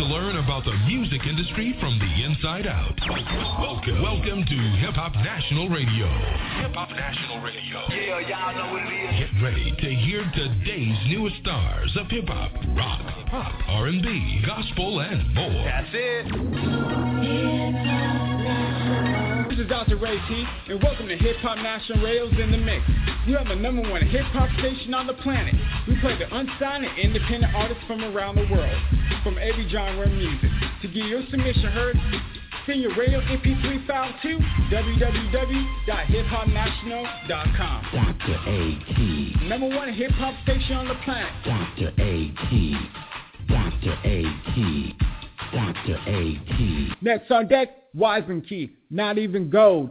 learn about the music industry from the inside out. Welcome to Hip Hop National Radio. Hip Hop National Radio. Yeah, y'all know what it is. Get ready to hear today's newest stars of hip hop, rock, pop, R&B, gospel, and more. That's it. This is Dr. Ray T, and welcome to Hip Hop National Radio's In the Mix. You have the #1 hip hop station on the planet. We play the unsigned and independent artists from around the world, from every genre of music. To get your submission heard, send your radio MP3 file to www.hiphopnational.com. Dr. A.T. #1 hip hop station on the planet. Dr. A.T. Dr. A.T. Dr. A.T. Next on deck, Wiseman Key, Not Even Gold.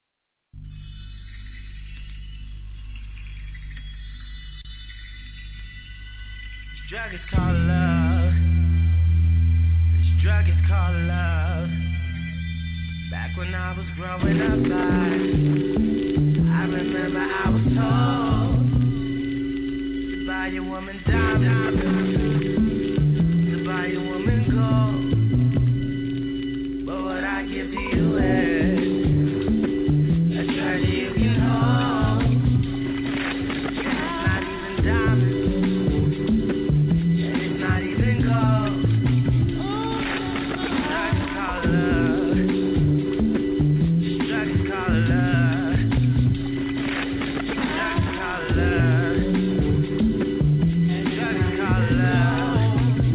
This drug is called love. This drug is called love. Back when I was growing up, I remember I was told to buy your woman diamonds, to buy your woman gold. But what I give to you is a treasure you can hold. It's not even diamonds, and it's not even gold. This drug is called love. This drug is called love. This drug is called love. This drug is called love.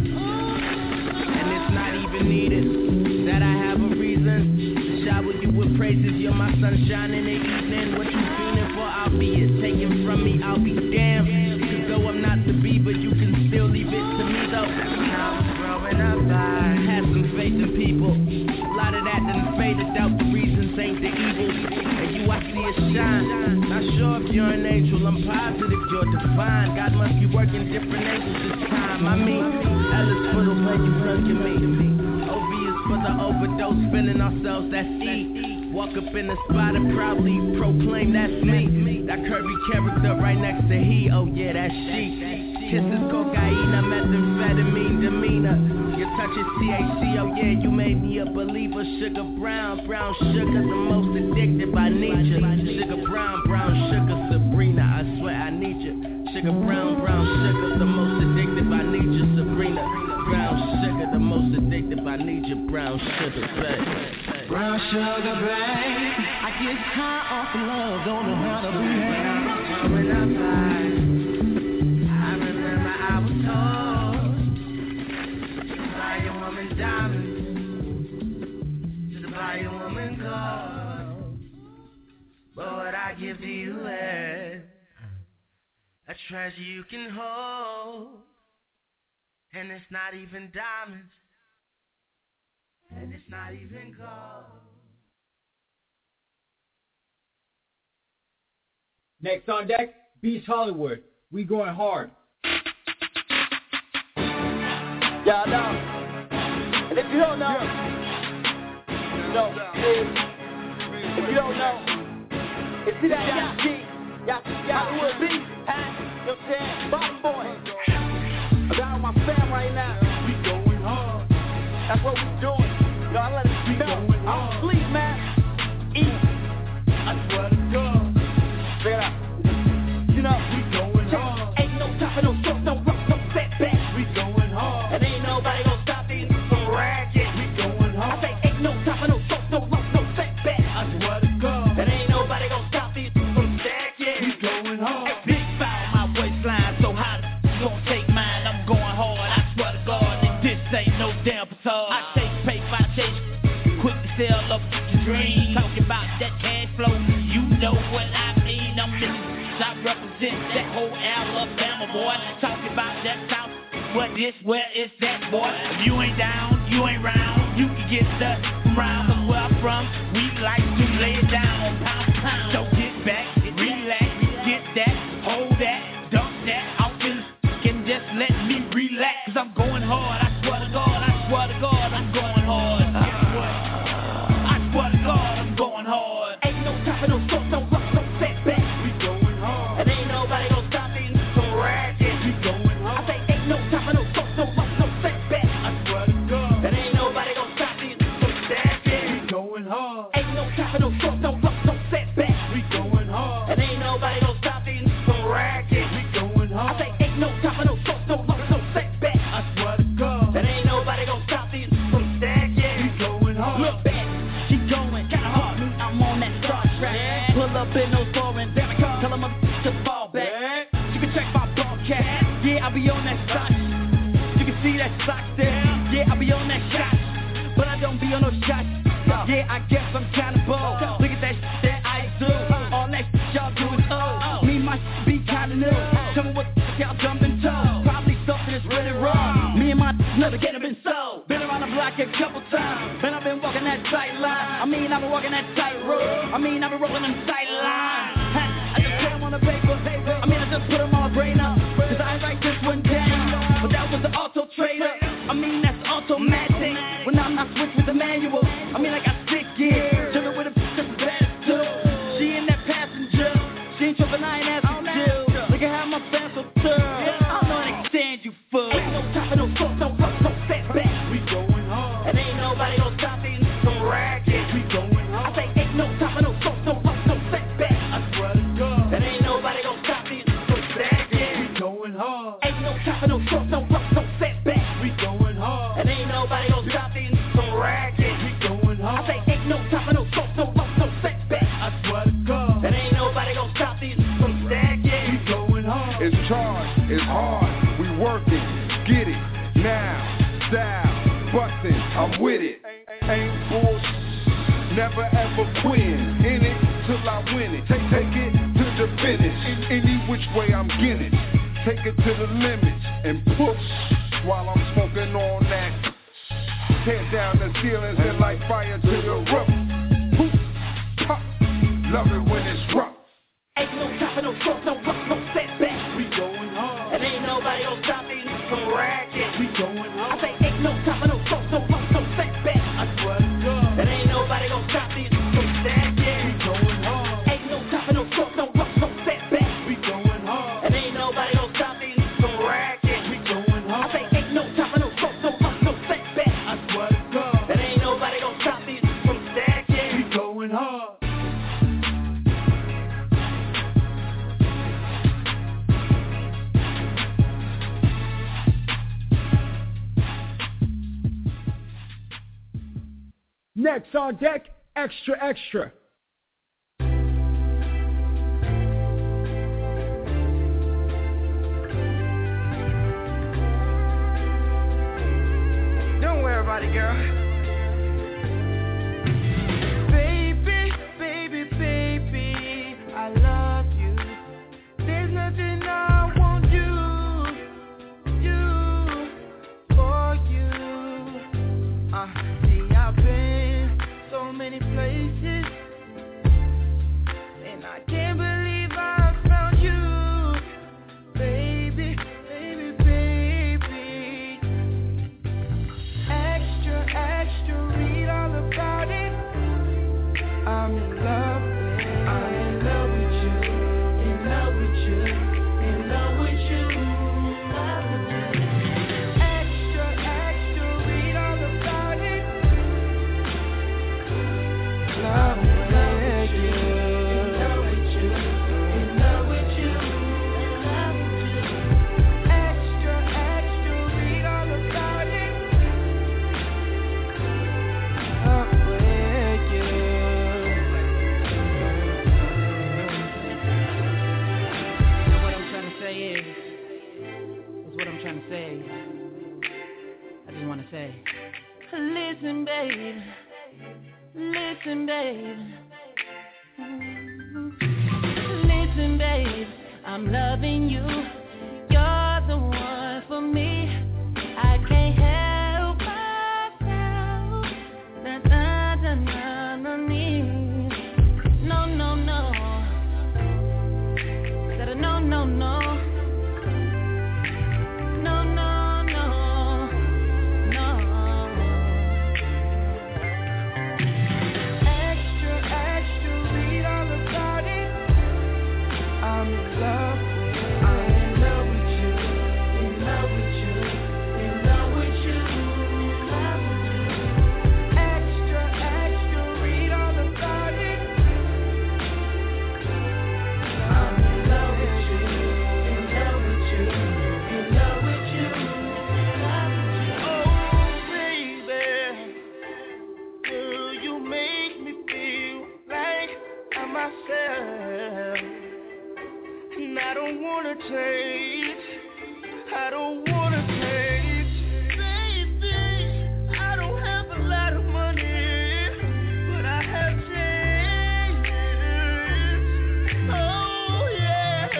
And it's not even needed that I have a reason to shower you with praises. You're my sunshine in the evening. What you feeling for, albeit taken from me, I'll be damned. Cause though I'm not the B, but you can still leave it to me though. When I was growing up, I had some faith in people. A lot of that done faded out, the reasons ain't the evil. And you, I see it shine. Not sure if you're an angel, I'm positive you're divine. God must be working different angles this time. I mean, Ellis for the way you look at me. OV is for the overdose, feeling ourselves, that's E. Walk up in the spot and proudly proclaim that's me. That curvy character right next to he, oh yeah, that's she. Kisses, cocaine, methamphetamine, demeanor. Your touch is THC, oh yeah, you made me a believer. Sugar brown, brown sugar, the most addictive, I need you. Sugar brown, brown sugar, Sabrina, I swear I need you. Sugar brown, brown sugar, the most addictive, I need you, Sabrina. Brown sugar, the most addictive, I need you, brown sugar, babe. Brown sugar, babe. I get high off of love, don't know how to behave. When I was growing up, I remember I was told to buy your woman diamonds, to buy your woman gold. But what I give to you is a treasure you can hold. And it's not even diamonds, and it's not even gold. Next on deck, Beast Hollywood. We going hard. Y'all know. And if you don't know, you know, if you don't know, it's that Yachty Hollywood Beast, huh? You know what I'm saying? Bottom boy. I got all my fam right now. We going hard. That's what we doing. Yo, I let it know. I don't sleep, man. Eat. I swear to God. Check it out. You know, we going hard. Ain't no stopping, no stop, no rock, no setback. We going hard. And ain't nobody gonna stop these from racket. We going hard. I say ain't no stopping, no stop, no rock, no setback. I swear to God. And ain't nobody gonna stop these from stacking. We going hard. Hey, big foul, my waistline so hot. Gonna take mine, I'm going hard. I swear to God, and this ain't no damn facade. I chase paper, I chase quick to sell up your dreams. Talking about that cash flow, you know what I mean. I'm Mississippi, I represent that whole Alabama, boy. Talking about that South, what this, where is that, boy? If you ain't down, you ain't round. You can get stuck around, but where I'm from, we like to lay it down, pound for pound. So get back, relax, get that, hold that, dump that. I'm feeling and just let me relax. Cause I'm going hard, I swear to God, I swear to God, I'm going hard. Guess what? I swear to God, I'm going hard. Ain't no stopping, no stop, no rock, no setback. We going hard. And ain't nobody gonna stop me from racket. We going hard. I say ain't no stopping, no stop, no rock, no setback. I swear to God. nobody gon' stop these from racket. We going hard. I say ain't no time for no thoughts, no luck, no setback. I swear to God. And ain't nobody gon' stop these from stacking. We going hard. Look back, she going kinda hard. I'm on that Star Trek. Pull up in those foreign down the car. Tell them I'm to fall back. You can check my broadcast. Yeah, I be on that stock. You can see that stock there. Yeah, I be on that shot. But I don't be on no shots. Yeah, I guess I'm kinda bold. Look at that shit that I do. All that shit y'all do is old. Me, my shit be kinda new. Tell me what y'all jumping toe. Probably something that's really wrong. Me and my never get been sold. Been around the block a couple times. Man, I've been walking that tight line. I mean, I've been walking that tight road. I mean, I've been rolling them tight lines. I just put them on the paper. I mean, I just put them on my brain up. Cause I ain't write this one down. But that was the auto trader. I mean, that's automatic. When I'm not switch with the manual. I mean, I got 6 gears. Chillin' with a bitch that's bad as two. She in that passenger. She ain't trippin', I ain't asking you. Look at how my fans so thorough. I don't understand you fool. Ain't no time for no talk, no rush, no setback. We going hard. And ain't nobody gon' stop these from racket. We going hard. I say ain't no time for no talk, no rush, no setback. I swear to God. And ain't nobody gon' stop these from stacking. We going hard. Ain't no time for no talk, no rush, no setback. We going hard. And ain't nobody gon' stop these from racket. We going hard. I say ain't no time for no talk, no rush, no setback. I swear to God. And ain't nobody gon' stop these from stacking. We going hard. It's charged, it's hard, we working, get it, now, style, bustin', I'm with it, ain't bullshit, never ever quitting, in it till I win it, take it to the finish, any which way I'm getting, take it to the limits, and push, while I'm smoking on that, tear down the ceilings and light fire to the roof, poof, pop, love it when it's rough. Ain't no time for no talk, no rush, no setback. We going hard. And ain't nobody gon' stop these from racket. We going hard. I say ain't no time for no talk, no rush, no setback. I swear to God. And ain't nobody gon' stop these from stacking. We going hard. Ain't no time for no talk, no rush, no setback. We going hard. And ain't nobody gon' stop these from racket. We going hard. I say ain't no time for no talk, no rush, no setback. I swear to God. And ain't nobody gon' stop these from stacking. We going hard. Next on deck, Extra Extra. Don't worry about it, girl. Baby, baby, baby, I love you. There's nothing I won't do for you. See, I've been so many places, and I can't believe I found you, baby, baby, baby. Extra, extra, read all about it. I'm in love with you. I'm in love with you. In love with you. In love with you. Love with you. Extra, extra, read all about it. Love with you. In love with you. In love with you. Love with you. Extra, extra, read all about it. Love with you. What I'm trying to say is what I'm trying to say. I just want to say, listen, babe. Listen, babe. Listen, babe. I'm loving you. You're the one for me. I can't help myself. No, no, no. Gotta no, no, no. No, no, no. No. Extra, extra, read all about it. I'm in love with you. I'm in love with you. In love with you. In love with you. Love with you. Extra, extra, read all about it. I'm And I don't wanna change. I don't wanna change. Baby, I don't have a lot of money, but I have change. Oh yeah.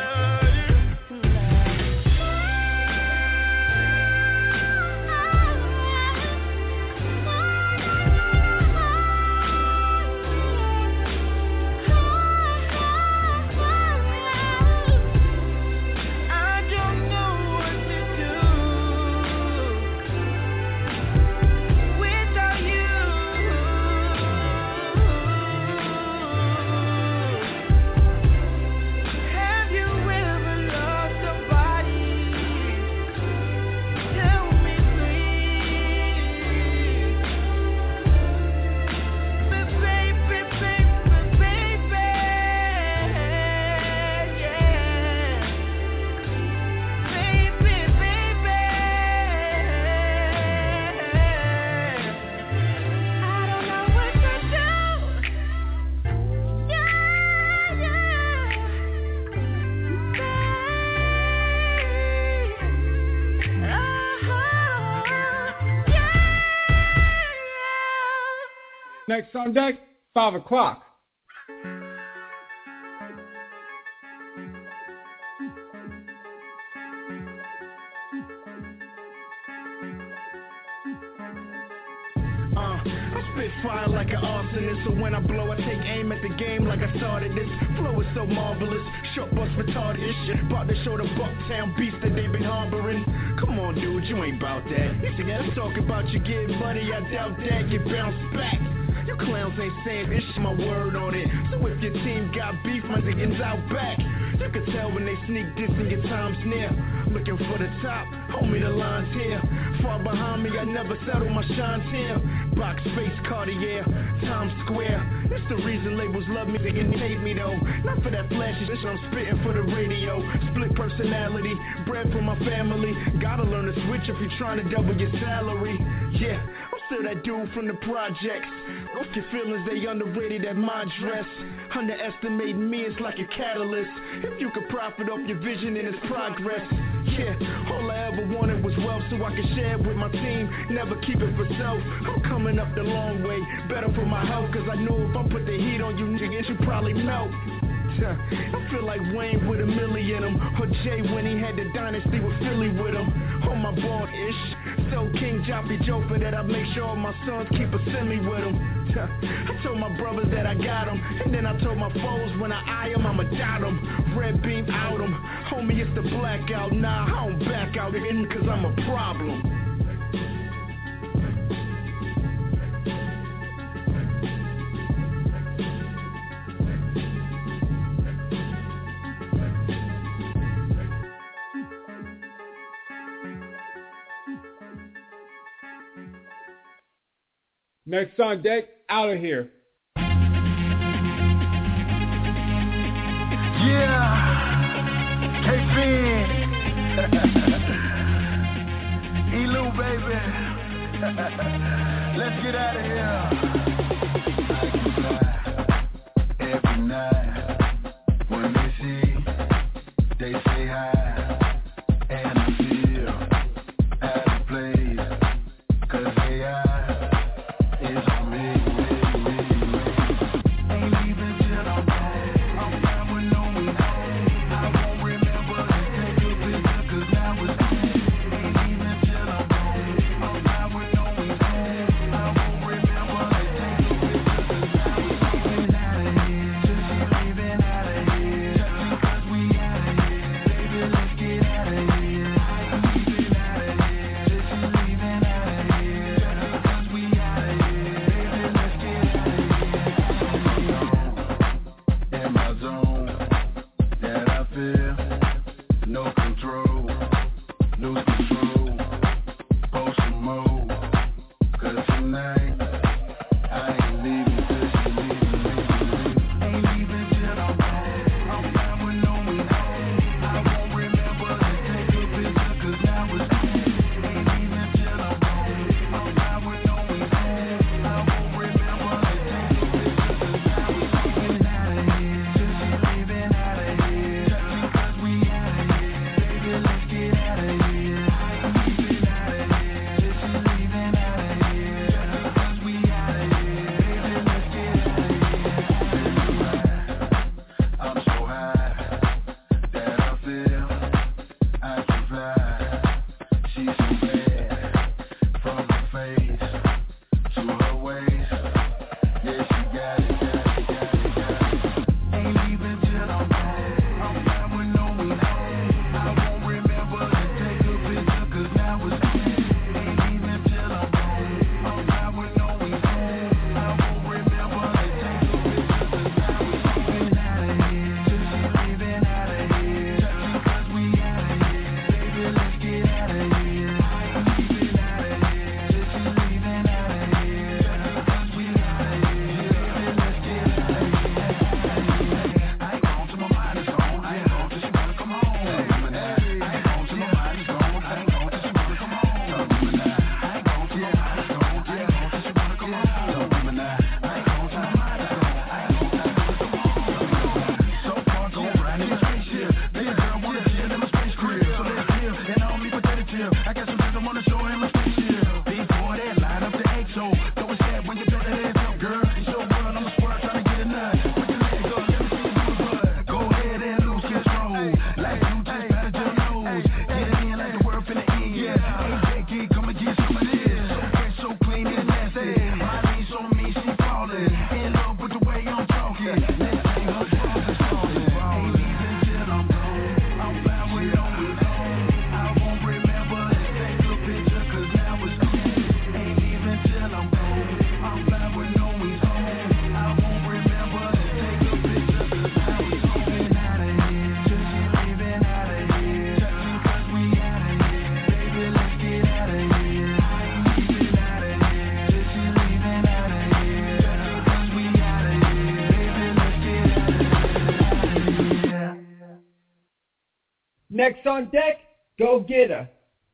Next on deck, 5 o'clock. Fire like an arsonist, so when I blow, I take aim at the game like I started this. Flow is so marvelous, short bus retarded shit. About to show the Bucktown beast that they've been harboring. Come on, dude, you ain't bout that. You see, let's talk about you getting money, I doubt that you bounce back. You clowns ain't saying this, my word on it. So if your team got beef, my niggas out back. You can tell when they sneak this and your time's near. Looking for the top, homie, the line's here. Far behind me, I never settle, my shine's here. Box face, Cartier, Times Square. It's the reason labels love me, they can hate me though. Not for that flashy shit, I'm spitting for the radio. Split personality, bread for my family. Gotta learn to switch if you're trying to double your salary. Yeah, I'm still that dude from the projects. Off your feelings, they underrated at my dress. Underestimate me, it's like a catalyst. If you could profit off your vision and its progress. Yeah, all I ever wanted was wealth so I could share it with my team. Never keep it for self. I'm coming up the long way. Better for my health, cause I know if I put the heat on you niggas, you probably melt. I feel like Wayne with $1 million in him, or Jay when he had the dynasty with Philly with him. On my ball-ish, so King Joppy Joper that I make sure all my sons keep a semi with him. I told my brothers that I got him, and then I told my foes when I eye him, I'ma dot him. Red beam out him, homie it's the blackout. Nah, I don't back out in cause I'm a problem. Next on deck, Out of Here. Yeah, K-Fin, Elu, baby, let's get out of here. Every night, when they see, they say hi, and I feel out of place, cause they are. Next on deck, Go Getter.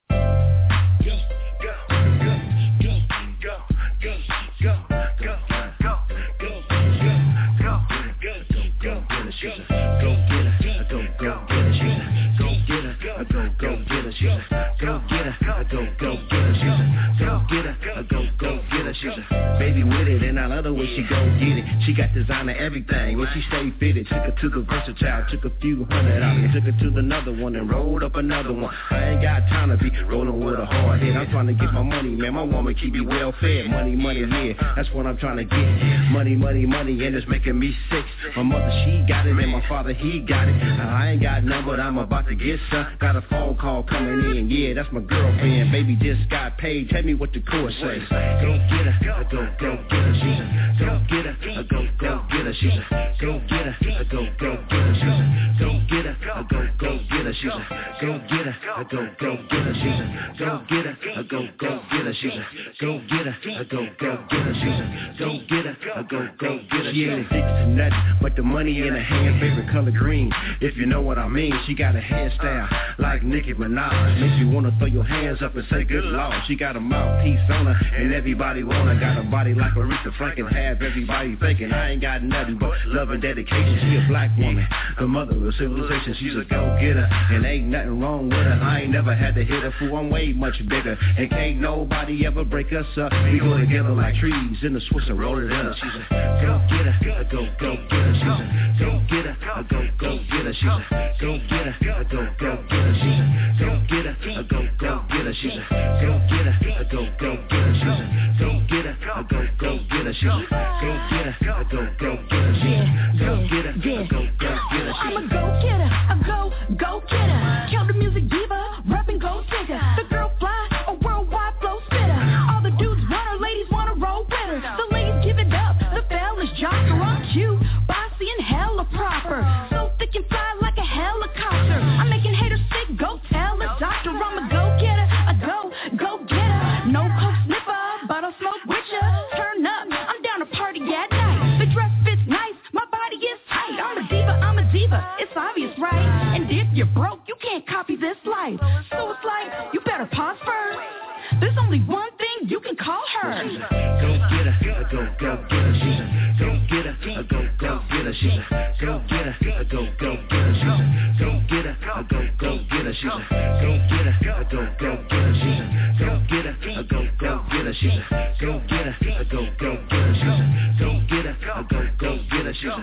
Baby with it, and I love the way she go get it. She got designer everything, and she stay fitted. Took her to the Versatile, took a few hundred out, and took her to another one and rolled up another one. I ain't got time to be rolling with a hard head. I'm trying to get my money, man. My woman keep me well fed. Money, money, yeah, that's what I'm trying to get. Money, money, money, and it's making me sick. My mother, she got it, and my father, he got it. I ain't got none, but I'm about to get some. Got a phone call coming in, yeah, that's my girlfriend. Baby just got paid. Tell me what the chorus says. Go get her, go get her. She's a go get her, go get her. She's a go get her, go get her. She's a go get her, go get her. She's a go get her, go get her. She's a go get her, go get her. She's a go get her, go get her. She's a go get her, go get her. She ain't addicted to nothing but the money in her hand, favorite color green. If you know what I mean, she got a hairstyle like Nicki Minaj. Makes you wanna throw your hands up and say good Lord. She got a mouthpiece on her and everybody want her. Got a body like Aretha Franklin, have everybody thinking I ain't got nothing but love and dedication. She a black woman, the mother of civilization. She's a go-getter and ain't nothing wrong with her. I ain't never had to hit her, fool, I'm way much bigger. And can't nobody ever break us up. We go together like trees in the Swiss and roll it in her. She's a go-getter, a go-getter. She's a go-getter, a go-getter. She's a go-getter, a go-getter. She's a go-getter, a go-getter. She's a go-getter, a go-getter. She's a go-getter, a go-getter. She's a go-getter, a go-getter. She's a go-getter, a go-getter. I'm a go-getter, a go-getter. Count the music diva, rapping gold digger. The girl fly, a worldwide flow spitter. All the dudes want her, ladies wanna roll with her. The ladies give it up, the fellas jock her on cue. Bossy and hella proper, so thick and fly like a helicopter. I'm making haters sick, go tell the doctor. I'm a go-getter, a go-getter. No coke sniffer, but I'll smoke with ya. Turn up, I'm down to party at night. The dress fits nice, my body is tight. I'm a diva, it's obvious, right? And if you're broke, you can't copy this life. So it's like, you better pause first. There's only one thing you can call her. She's a go-getter, a go-getter. She's a go-getter, a go-getter. She's a go-getter, a go-getter. She's a go-getter, a go-getter. She's a go-getter, a go-getter. She's a go-getter, a go-getter. She's a go-getter, a go-getter. She's a go-getter, a go-getter. She's a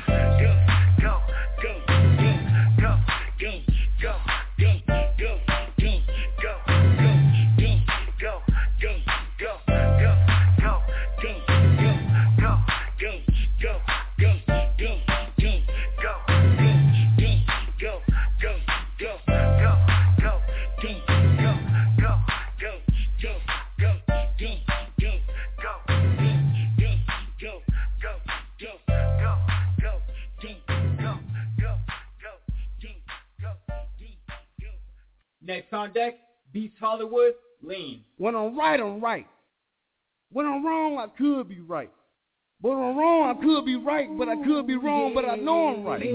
Next on deck, Beats Hollywood, Lean. When I'm right, I'm right. When I'm wrong, I could be right. But when I'm wrong, I could be right, but I could be wrong, but I know I'm right.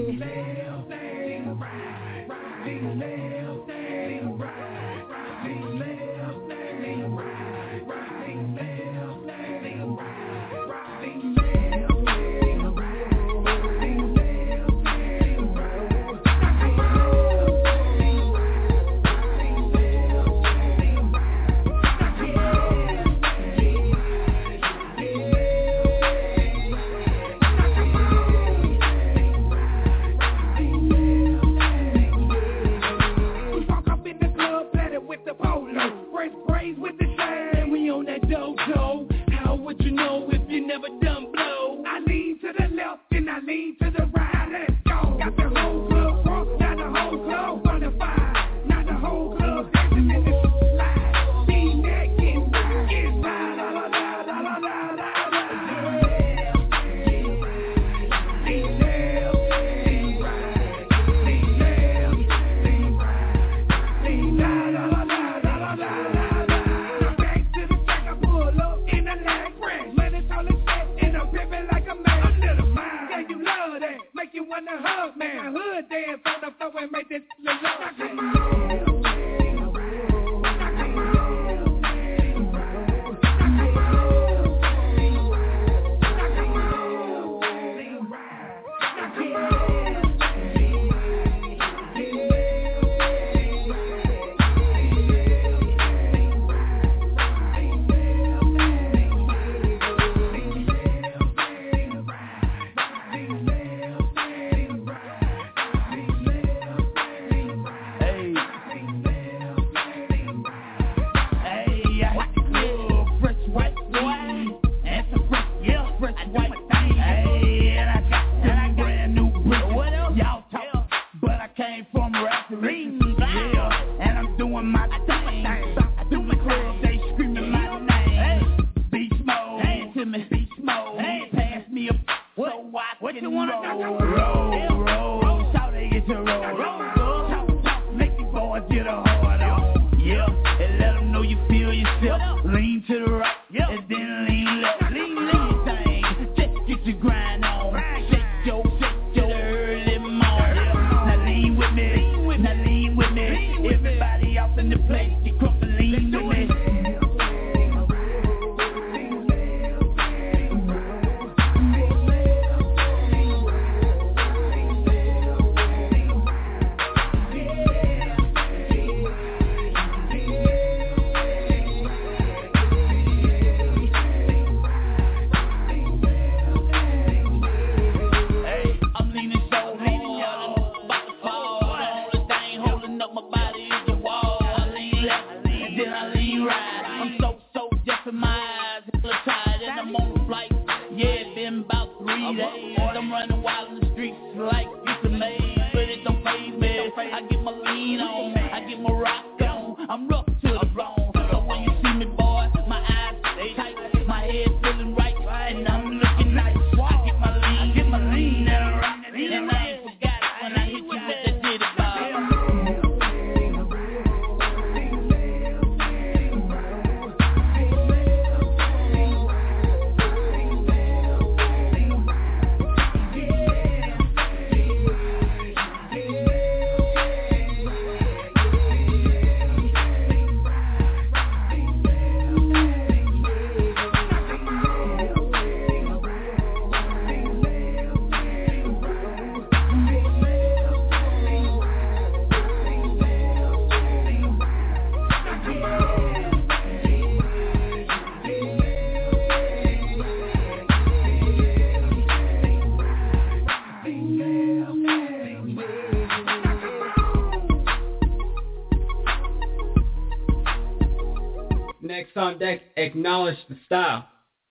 Next on deck, Acknowledge the Style.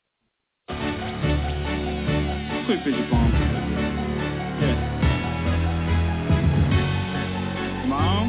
Quick picture for him. Yeah. Mom.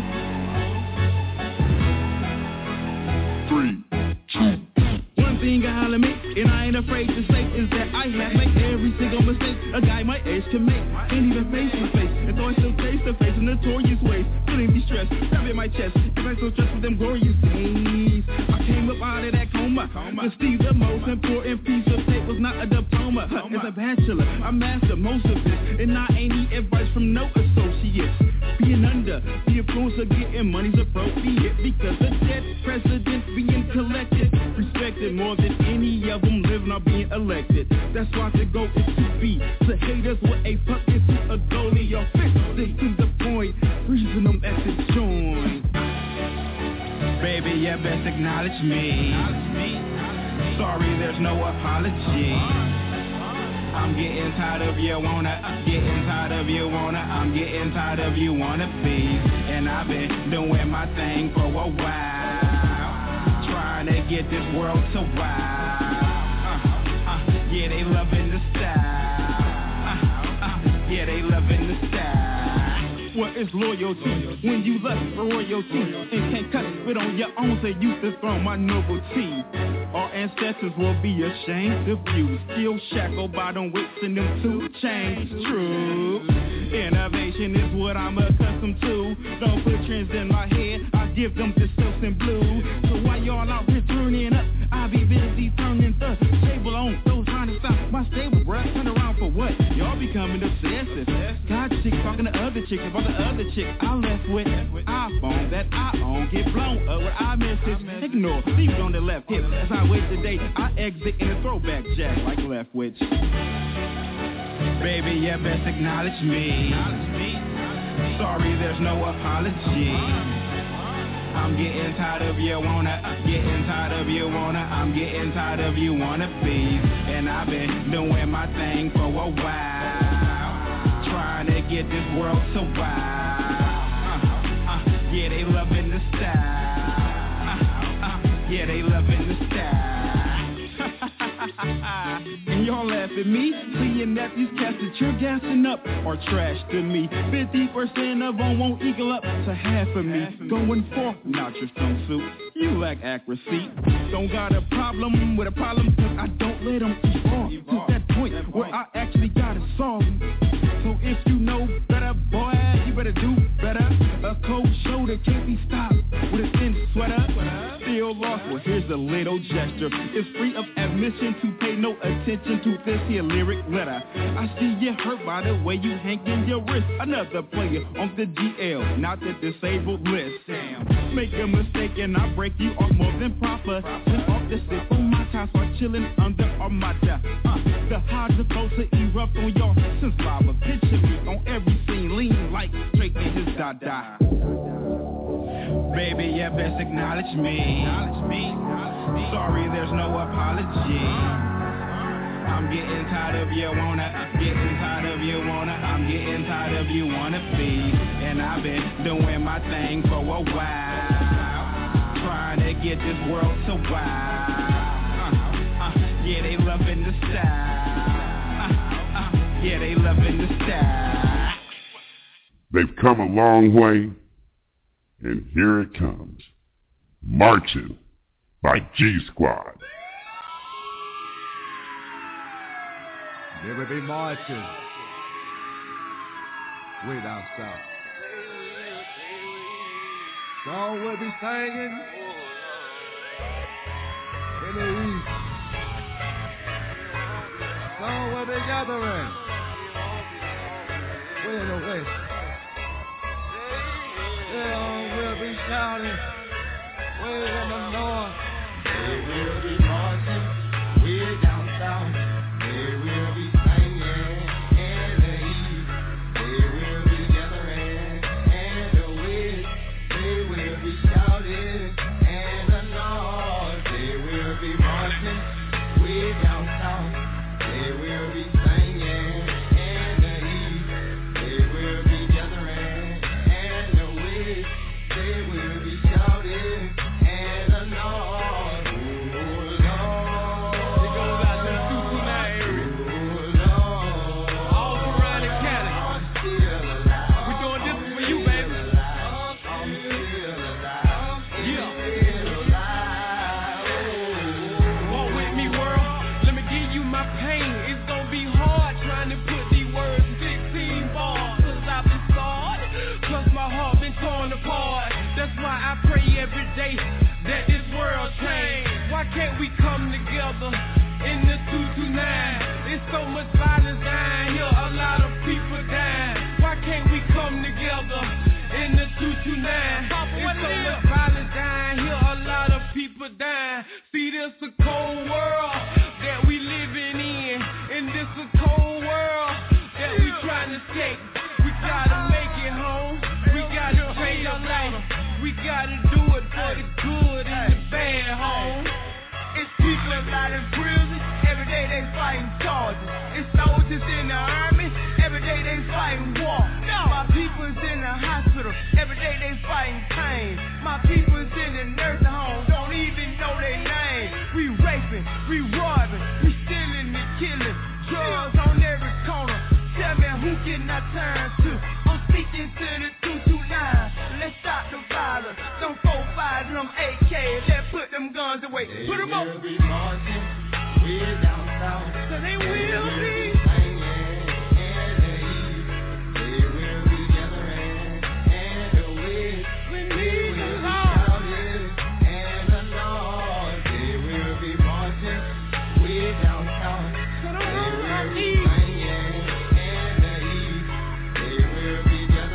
3, 2. One thing I holler me, and I ain't afraid to say, is that I have made every single mistake a guy my age can make. Ain't even face to face, and though I still face to face in notorious ways, feeling me stressed, grabbing my chest, cause I so stressed with them glorious days. I came up out of that coma. To see the most important piece of tape was not a diploma. As a bachelor, I mastered most of this, and I ain't need advice from no associates. Being under the influence of getting money's appropriate, because the dead presidents being collected, respected more than any of them living or being elected. That's why the goal is to be to haters with a bucket to a goalie or fix to the point, freezing them at the joint. Baby, you best acknowledge me. Sorry, there's no apology. I'm getting tired of you I'm getting tired of you wannabes. And I've been doing my thing for a while, trying to get this world to wow. Yeah, they loving the style. Yeah, they loving the style. What is loyalty when you lust for royalty and can't cut it on your own? Say you dethrone my nobility. Our ancestors will be ashamed if you still shackled by them whips and them 2 chains. True, innovation is what I'm accustomed to. Don't put trends in my head, I give them to silks and blue. So while y'all out here turning up, I'll be busy turning the table on those trying to stop my stable, bruh. Turn around for what? Y'all becoming obsessive. God chick talking to others. other chicks, but the other chick I left with iPhone that I own get blown up with iMessage. Ignore, leave it on the left hip. As I wait today, I exit in a throwback jack like Leftwich. Baby, you best acknowledge me. Sorry, there's no apology. I'm getting tired of you wanna, getting tired of you wanna, I'm getting tired of you wanna please. And I've been doing my thing for a while, trying to get this world to wow. Yeah, they loving the style. Yeah, they loving the style. And y'all laugh at me, seeing nephews cast that you're gassing up or trash to me. 50% of them won't equal up to half of me. Going for not your strong suit, you lack accuracy. Don't got a problem with a problem, cause I don't let them evolve to that point where I actually gotta solve. So if you know better, boy, you better do better. A cold shoulder can't be stopped with a thin sweater. Still lost, well here's a little gesture. It's free of admission to pay no attention to this here lyric letter. I see you hurt by the way you hanging your wrist. Another player on the GL, not the disabled list. Damn, make a mistake and I break you off more than proper. Then off the sip on my time, start chilling under Armada. The highs supposed to erupt on y'all since lava. Picture me on every scene, lean like straight in his dada. Baby, you best acknowledge me. Sorry, there's no apology. I'm getting tired of you wanna, getting tired of you wanna, I'm getting tired of you wanna please. And I've been doing my thing for a while, trying to get this world to wow. Yeah, they loving the style. Yeah, they loving the style. They've come a long way, and here it comes. Marching by G-Squad. They will be marching way down south. Song will be singing in the east. Song will be gathering way in the west. Song will be shouting way in the north. They will be marching way down south. They will be singing in the east. They will be gathering in the west. They will be shouting in the north. They will be marching way down south. They will be singing in the east. They will be gathering in the west. They will be shouting in the north. Every day that this world change. Why can't we come together in the 229? There's so much violence down here, a lot of people dying. Why can't we come together in the 229? There's so much violence down here, a lot of people dying. See, this a cold world that we living in, and this a cold world that we trying to take. We gotta make it home. We gotta change our life. We gotta do it for the good and the bad, home. It's people out in prison, every day they fighting charges. It's soldiers in the army, every day they fighting war. My people's in the hospital, every day they fighting pain. My people's in the nursing home, don't even know their name. We raping, we robbing, we stealing and killing. Drugs on every corner, tell me who can I turn to? I'm speaking to the 229. Let's stop the violence. Them 4-5, them AK. Let's put them guns away. They put them up. They will be marching way down south. So they will be singing in the east. They will be gathering in the west. We need the Lord in the north. They will be marching way down south. So they will be singing in the east. They will be gathering.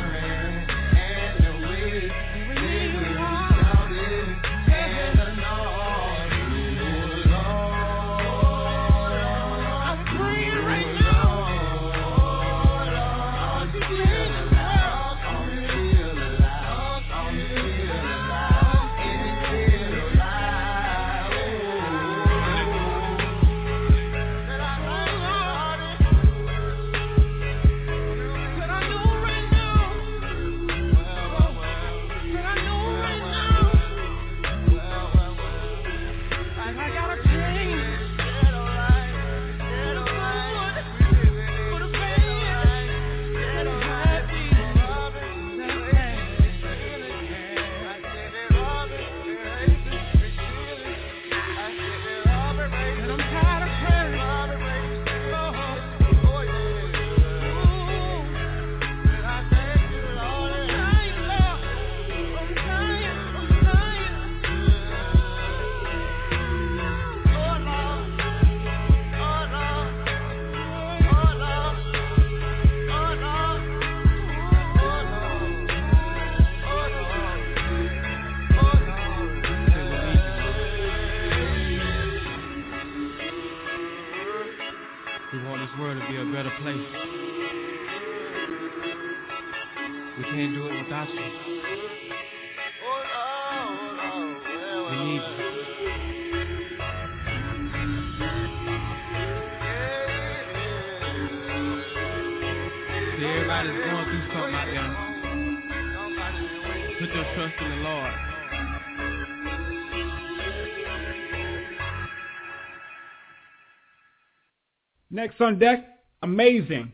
place. We can't do it without you. We need you. See, everybody's going through something out there. Put your trust in the Lord. Next on deck, Amazing.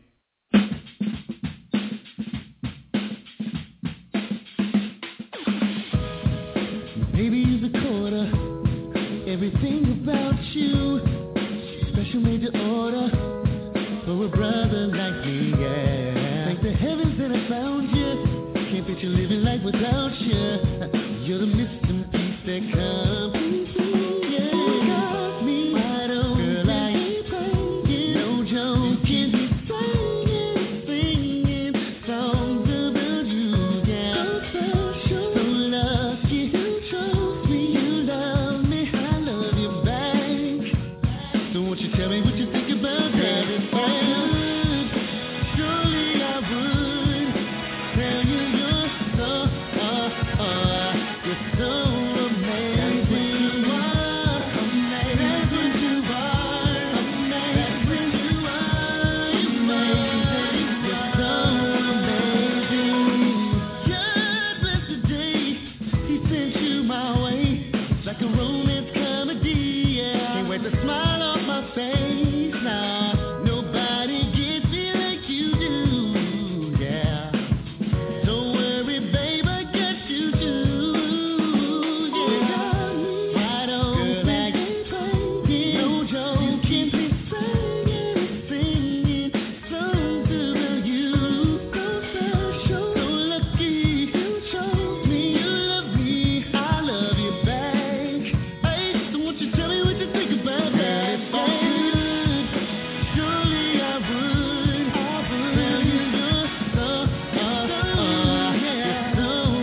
Baby, you're the quarter. Everything about you. Special made to order for a brother like me, yeah. Thank the heavens that I found you. Can't picture living life without you. You're the missing piece that completes me, yeah. Got me wide open. Girl, I ain't playing, no joking. Singing songs about you, yeah. So special, so lucky. You chose me, you love me, I love you back. So won't you tell me what you think about that? If I would, surely I would tell you you're so, you're so amazing. You are amazing. That's what you are. That's what you are. Amazing. You're so amazing. God bless the day He sent you my way. It's like a romance comedy, yeah. Can't wait to smile off my face now. Nobody gets me like you do, yeah. Don't worry, babe, I got you too, yeah. Wide open, girl, I ain't playing, no joking. Singing songs about you, so special, so lucky. You chose me, you love me, I love you back. Hey, so won't you tell me what you think about that? If I could, surely I would tell you you're so, you're so amazing. You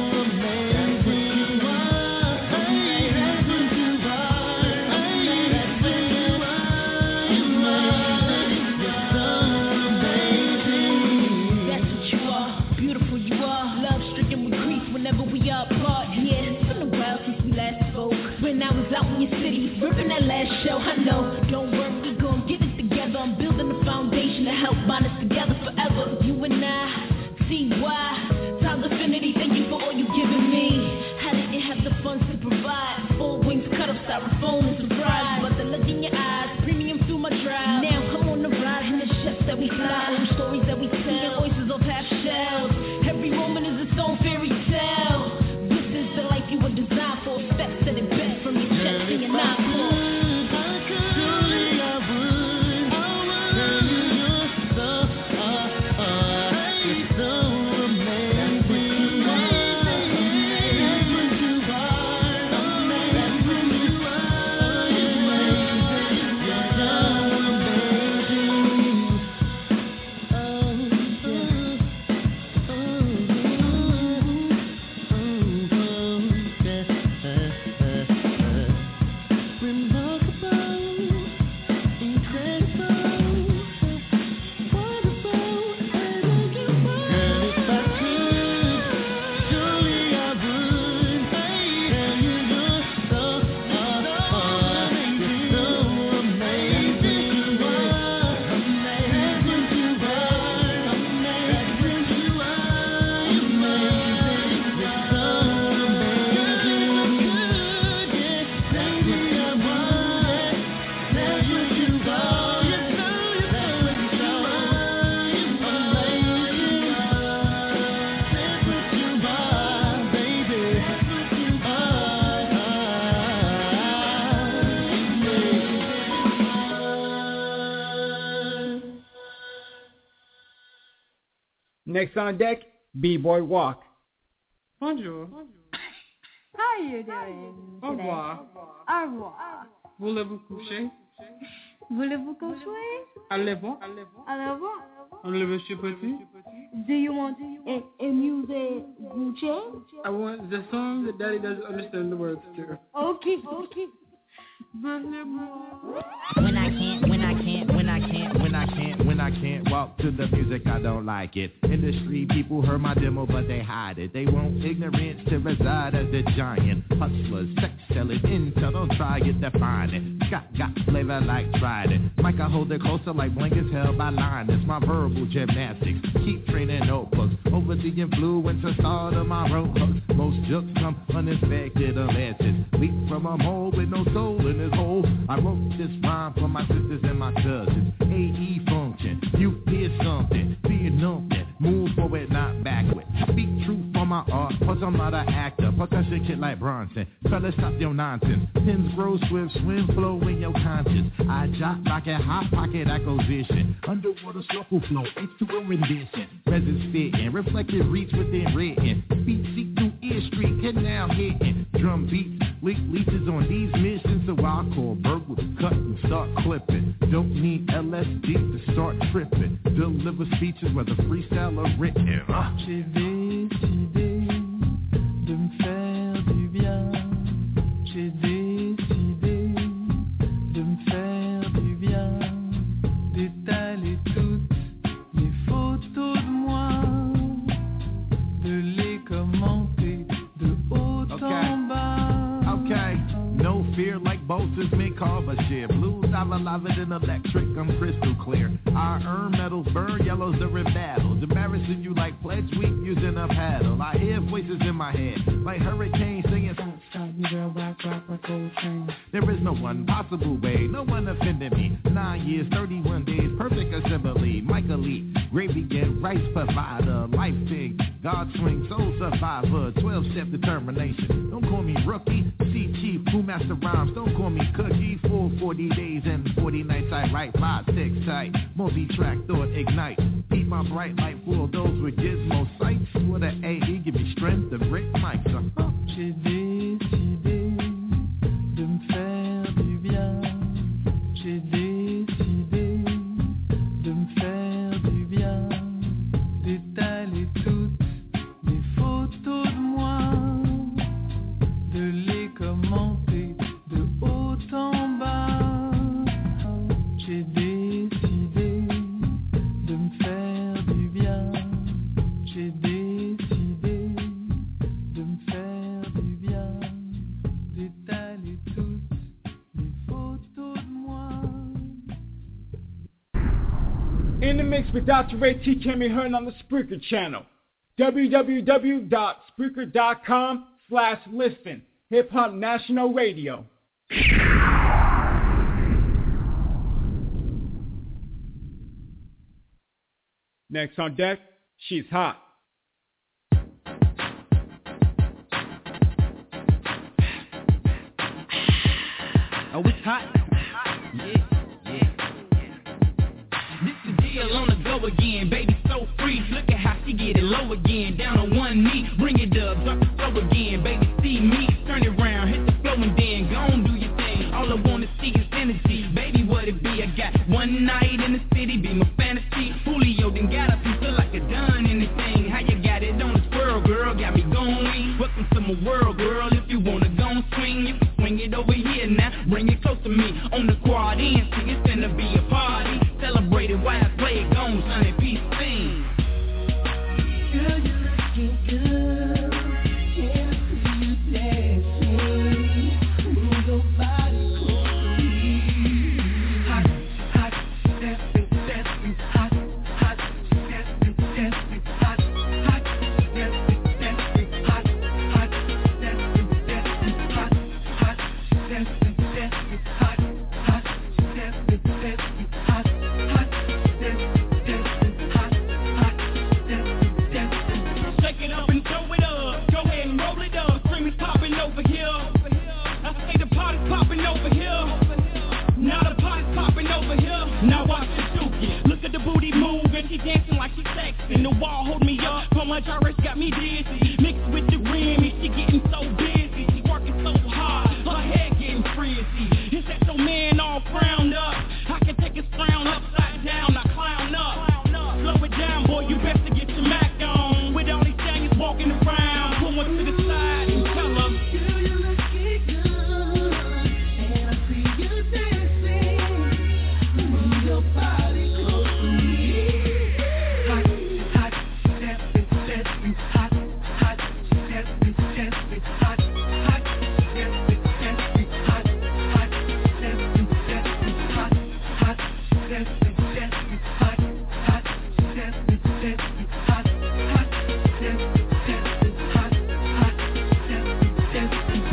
are, hey, that's what you are, hey, that's what you are, you're so amazing. That's what you are, beautiful you are. Love stricken with grief whenever we are apart. Yeah, it's been a while since we last spoke. When I was out in your city, ripping that last show, I know. Don't worry, we gon' get it together. I'm building a foundation to help bind us together forever. You and I, see why. Times Affinity, thank you for all you giving me. How did you have the funds to provide? 4 wings cut up, styrofoam and surprise. But the look in your eyes, premium through my drive. Now come on the ride, and the chefs that we fly, old stories that we tell, oysters off half shells. Every moment is its own fairy tale. This is the life you were designed for. Steps that it bent from your chest to your nine. Surely I would tell you you're so, you're so amazing. You are, that's what you are, that's what you are, you're so Next on deck, B-Boy Walk. Bonjour. How are you doing Au today? revoir. Au revoir. Voulez-vous coucher? Voulez-vous coucher? Allez-vous? Allez-vous? Monsieur Petit? Do you want a music Gucci? I want the song that Daddy doesn't understand the words to. Okay. When I can't when I can't walk to the music, I don't like it. Industry people heard my demo, but they hide it. They want ignorance to reside as the giant. Hustlers, sex selling, intel, don't try it, define it. Got flavor like Trident. Mike, I hold it closer like blankets held by Linus. My verbal gymnastics, keep training notebooks. Over the influence of start of my road hooks. Most jokes come unexpected unlesses. Leap from a mole with no soul in his hole. I wrote this rhyme for my sisters and my cousins. AE function, you hear something, fear nothing. Move forward, not backward. Speak truth for my art, plus I'm not an actor. Percussion kid like Bronson. Fellas, stop your nonsense. Pins grow swift, swim, flow in your conscience. I jot like a hot pocket acquisition. Underwater circle flow, into a rendition. Presence fitting, reflective reach within written. Beat seek through ear street, canal hitting. Drum beats, leeches on these missions. So I call Berg with cut and start clipping. Don't need LSD to start tripping. Deliver speeches whether freestyle or written. J'ai décidé de me faire du bien. J'ai décidé de me faire du bien. D'étaler toutes les photos de moi, de les commenter de haut en bas. Okay, no fear like bolsters make carver share. Blues, I've alive it in electric, I'm crystal clear. I earn medals, burn yellows during battles. Embarrassing you like pledge week using a paddle. I hear voices in my head, like hurricanes singing. There is no one possible way, no one offended me. 9 years, 31 days, perfect assembly. Mike Elite, gravy and rice provider. Life thing, God swing, soul survivor. 12-step determination. Don't call me rookie. C Chief, who master rhymes. Don't call me cookie. Full 40 days and 40 nights. I write 5, 6 tight. Multi-track thought ignite. Keep my bright light full of those with gizmo sights. For the AE, give me strength to break mics. J'ai décidé de me faire du bien. J'ai décidé de me faire du bien. D'étaler toutes les photos de moi, de les commenter de haut en bas. J'ai décidé de me faire du bien. J'ai décidé de me faire du bien. D'étaler toutes les photos de moi. In the mix with Dr. Ray T can be heard on the Spreaker channel. www.spreaker.com/listen. Hip Hop National Radio. Next on deck, she's hot. Oh, it's hot. Yeah. This is Jill on the go again, baby so free. Look at how she get it low again, down on one knee. Bring it up, drop the flow again, baby see me. Turn it around, hit the flow and then go on do your thing. All I wanna see is energy, baby what it be? I got one night in the city, be my fantasy. Julio then got up and feel like a done anything. How you got it on the swirl, girl? Got me going. Welcome to my world, girl. If you wanna go and swing, you can swing it over here now. Bring it close to me on the quad end. See, it's gonna be a party. Celebrate it while I play it, gone, son, and peace sing. Girl, you're looking good. Can't see you dancing. Move your body close to me. Hot, hot, dancing, dancing. Hot, hot, dancing, dancing. Hot, hot, dancing, dancing. Hot, hot, dancing, dancing. Hot, hot, dancing, dancing. Hot, hot, dancing, dancing. Hot, hot, dancing, dancing. Hot, hot, dancing, dancing. Shake it up and throw it up. Go ahead and roll it up. Scream is popping over here. I say the party's popping over here. Now the party's popping over here. Now watch the dookie. Look at the booty move and she dancing like she sexing. The wall hold me up. So much RS got me dizzy. Mixed with the Remy, she getting so busy. She working so hard. Her head getting frizzy. Is that your man all frowned up? I can take his frown upside down. Now clown up. Slow it down, boy. You best to get your Mac on. With all these things walking around. Pull one to the side and tell them. Girl, you're looking good, and I see you dancing. Move your body close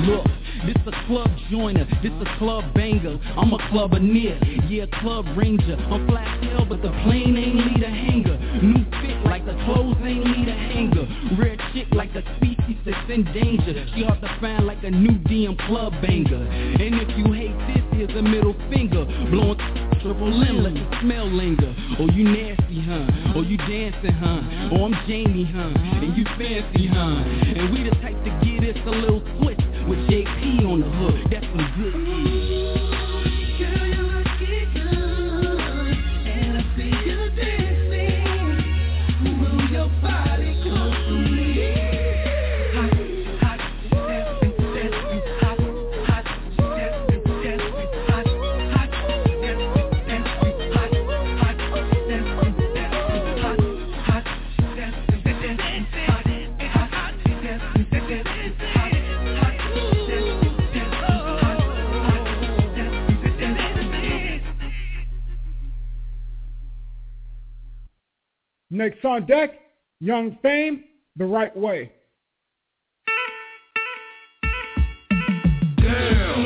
Look, this a club joiner, this a club banger. I'm a club near, yeah, club ranger. I'm fly as hell, but the plane ain't need a hanger. New fit like the clothes ain't need a hanger. Rare chick like a species that's in danger. She hard to find like a new DM club banger. And if you hate this, here's a middle finger. Blowing triple M, let the smell linger. Oh, you nasty, huh? Oh, you dancing, huh? Oh, I'm Jamie, huh? And you fancy, huh? And we the type to get this a little switch with JP on the hook. That's some good shit. Girl, you look good, and I see you dancing. Move your body close to me. Hot, dancing, hot, dancing, hot, Next on deck, Young Fame, The Right Way. Girl,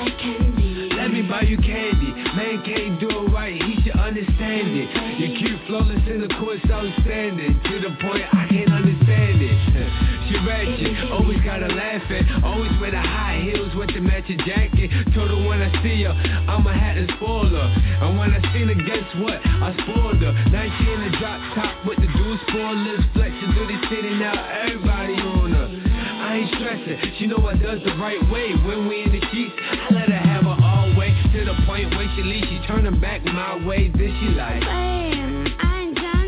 let me buy you candy. Man can't do it right, he should understand it. You cute, flawless in the course, outstanding. To the point I can't understand it. She ratchet, always gotta laugh at. Always wear the high heels with the matching jacket. Told her when I see her, I'ma have to spoil her. And when I seen her, guess what? I spoiled her. Now she in the drop top with the dual spoilers. Flexing through the city, now everybody on her. I ain't stressing, she know I does the right way. When we in the sheets, I let her have her all way. To the point where she leaves, she turning back my way. Then she like, man, I ain't done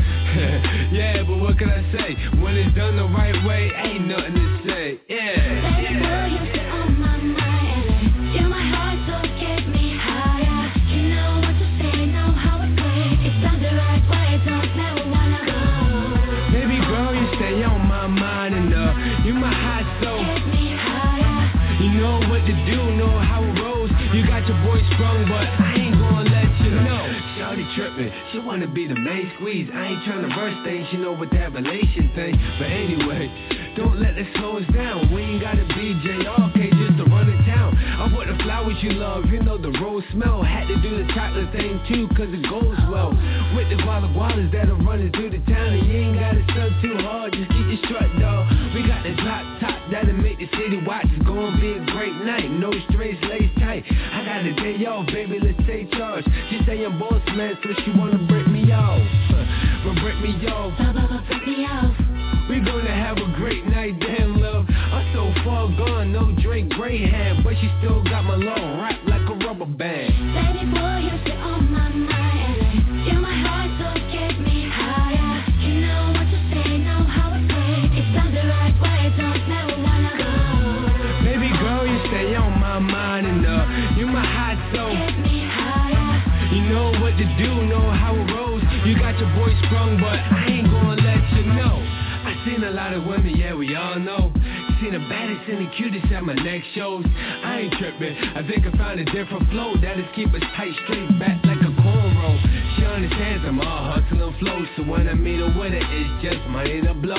yet. yeah, but what can I say? When it's done the right way, ain't nothing to say. Yeah, baby girl, you sit on my mind. You're my heart, so get me higher. You know what to say, know how to play. It's done the right way, don't never wanna go. Baby girl, you stay on my mind enough. You my hot soul. Get me higher. You know what to do, know how it rolls. You got your boy sprung, but I ain't gonna let you know. Shawty trippin', she wanna be the main squeeze. I ain't tryna rush things, you know what that relation thing. But anyway, don't let it slow us down. We ain't gotta be JRK just to run the town. I bought the flowers you love, you know the rose smell. Had to do the chocolate thing too, cause it goes well. With the gualas that are running through the town. And you ain't gotta sell too hard, just get your strut, dog. We got the drop top that'll make the city watch. It's gonna be a great night, no straights, lace tight. I got a day off, baby, let's take charge. She say I'm boss man, so she wanna break me off. But break me off. Break me off. We gonna have a great night, damn love. I'm so far gone, no Drake Greyhound, but she still got my long rap like a rubber band. Baby boy, you sit on my mind. You're my heart, so get me higher. You know what to say, know how to play. It's done the right way, don't never wanna go. Baby girl, you stay on my mind enough. You my hot soul. Get me higher. You know what to do, know how it rolls. You got your boy sprung, but I ain't gonna let you know. I seen a lot of women, yeah, we all know. Seen the baddest and the cutest at my next shows. I ain't tripping, I think I found a different flow that'll keep us tight, straight back like a cornrow. She understands I'm all hustle and flow, so when I meet her with it, it's just money to blow.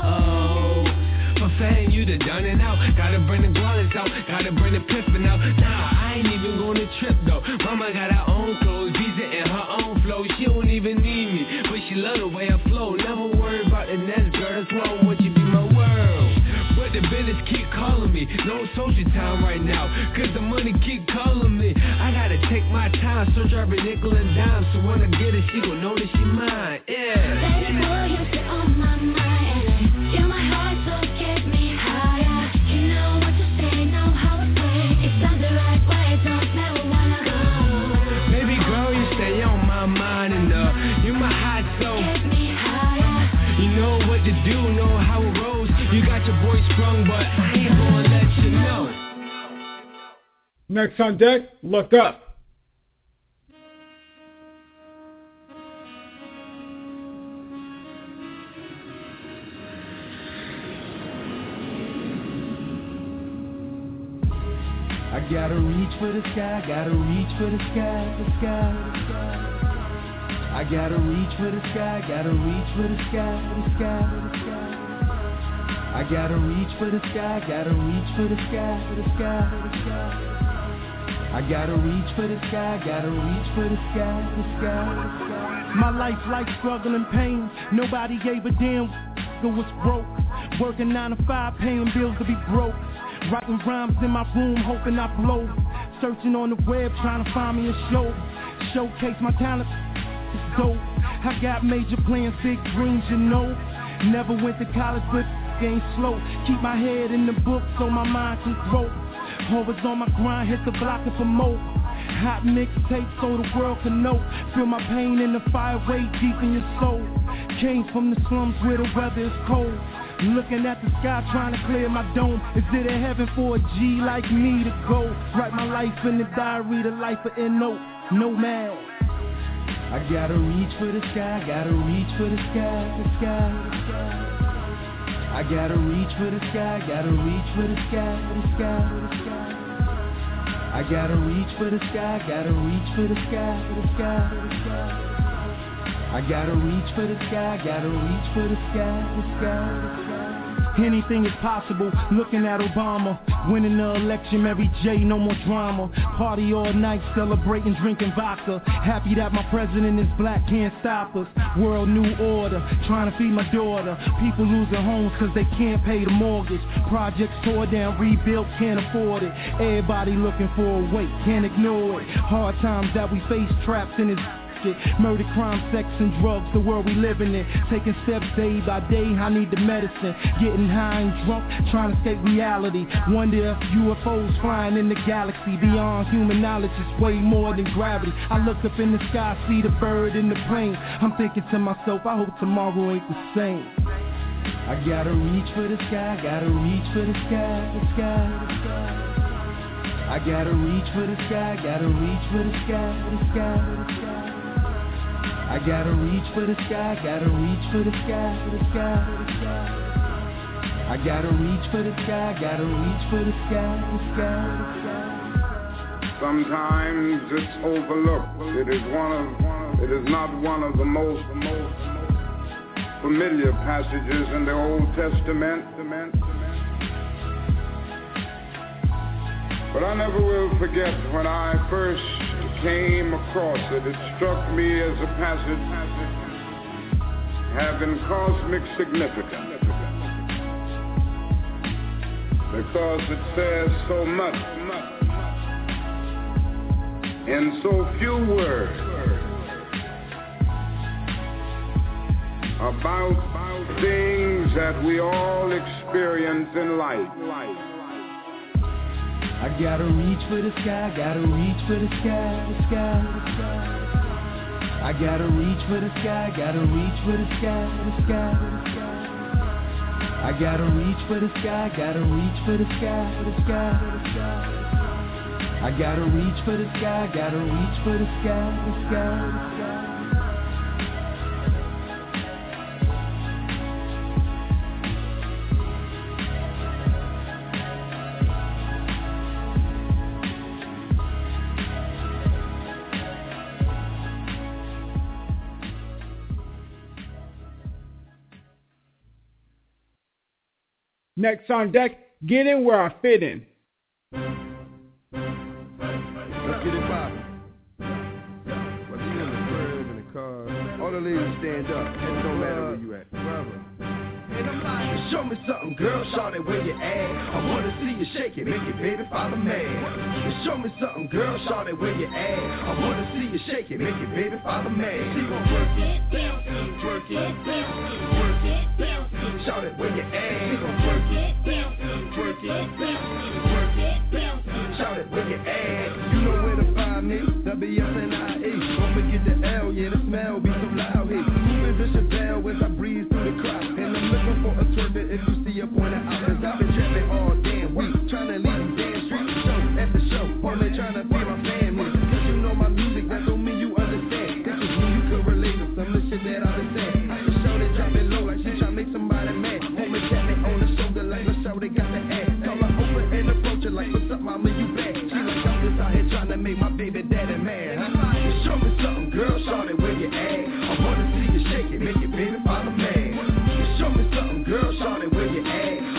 For fame, you done done it out. Gotta bring the gualas out, gotta bring the piffin' out. Nah, I ain't even gonna trip though. Mama got her own clothes, visa and her own flow. She don't even need me, but she love the way I flow. Never worry about the next girl, that's why I want you to be my world. But the business keep calling me, no social time right now, cause the money keep calling me. I gotta take my time, search every nickel and dime, so when I get it, she gon' know that she mine, yeah. Baby boy, you sit on my mind. You're my heart, so get me higher. You know what to say, know how to play. It's done the right way, don't never wanna go. Baby girl, you stay on my mind enough. You my hot soul. Get me higher. You know what to do, know how it rolls. You got your boy sprung, but I ain't gonna let you know. Next on deck, Look Up. I gotta reach for the sky, gotta reach for the sky, the sky, the sky. I gotta reach for the sky, gotta reach for the sky, the sky, the sky. I gotta reach for the sky, gotta reach for the sky, for the sky, for the sky. I gotta reach for the sky, gotta reach for the sky, the sky, the sky. My life like struggle and pain. Nobody gave a damn who was broke. Working 9 to 5, paying bills to be broke. Writing rhymes in my room, hoping I blow. Searching on the web, trying to find me a show. Showcase my talent, it's dope. I got major plans, big dreams, you know. Never went to college, but ain't slow. Keep my head in the book so my mind can grow. Always on my grind, hit the block and promote. Hot mixtape so the world can know. Feel my pain in the fire way deep in your soul. Came from the slums where the weather is cold. Looking at the sky trying to clear my dome. Is it a heaven for a G like me to go? Write my life in the diary, the life of N.O. Nomad. I gotta reach for the sky, gotta reach for the sky, the sky, the sky. I gotta reach for the sky, gotta reach for the sky, the sky, the sky. I gotta reach for the sky, gotta reach for the sky, the sky, the sky. I gotta reach for the sky, gotta reach for the sky, the sky, the sky. Anything is possible, looking at Obama. Winning the election, Mary J, no more drama. Party all night, celebrating, drinking vodka. Happy that my president is black, can't stop us. World new order, trying to feed my daughter. People losing homes cause they can't pay the mortgage. Projects tore down, rebuilt, can't afford it. Everybody looking for a way, can't ignore it. Hard times that we face, trapped in this shit. Murder, crime, sex, and drugs, the world we living in. Taking steps day by day, I need the medicine. Getting high and drunk, trying to escape reality. Wonder if UFOs flying in the galaxy. Beyond human knowledge, it's way more than gravity. I look up in the sky, see the bird in the plane. I'm thinking to myself, I hope tomorrow ain't the same. I gotta reach for the sky, gotta reach for the sky, the sky, the sky. I gotta reach for the sky, gotta reach for the sky, the sky, the sky. I gotta reach for the sky, gotta reach for the sky, for the sky, for the sky. I gotta reach for the sky, gotta reach for the sky, the sky, the sky. Sometimes it's overlooked. It is not one of the most familiar passages in the Old Testament. But I never will forget when I first came across it. It struck me as a passage having cosmic significance, because it says so much in so few words about things that we all experience in life. I gotta reach for the sky, gotta reach for the sky, the sky, the sky. I gotta reach for the sky, gotta reach for the sky, the sky, the sky. I gotta reach for the sky, gotta reach for the sky, the sky, the sky. I gotta reach for the sky, gotta reach for the sky, the sky, the sky. Next on deck, get in where I fit in. Let's get it poppin'. Whether you in the crib, in the car, all the ladies stand up. It don't matter where you at. Wherever. Show me something, girl, shout it where you at. I wanna see you shake it, make it, baby, follow me. Show me something, girl, shout it where you at. I wanna see you shake it, make it, baby, follow me. She gon' work it, bounce it, work it, bounce it, work it, bounce it. Shout it where you at. She gon' work it, bounce it, work it, bounce it, work it, bounce it. Shout it where you at. You know where to find me, WSNIE. Don't forget the L, yeah, the smell be so loud here. Moving Bishop Bell as I breeze through the crowd. And I'm looking for a twerker if you see a point out. Cause I've been trapping all damn week, trying to leave these damn streets. Show after show, only trying to feed my family. Cause you know my music, that don't mean you understand. This is when you can relate to some of the shit that I been saying. I just show that drop it low like she tryna make somebody mad. Homie tap me on the shoulder like the show they got the ass. Call her over and approach her like, what's up, mama, you back? She like, I'm just out here trying to make my baby daddy mad. Show me something, girl, shout it where you at. I wanna see you shake it, make it, baby, follow me. Show me something, girl, shout it where you at.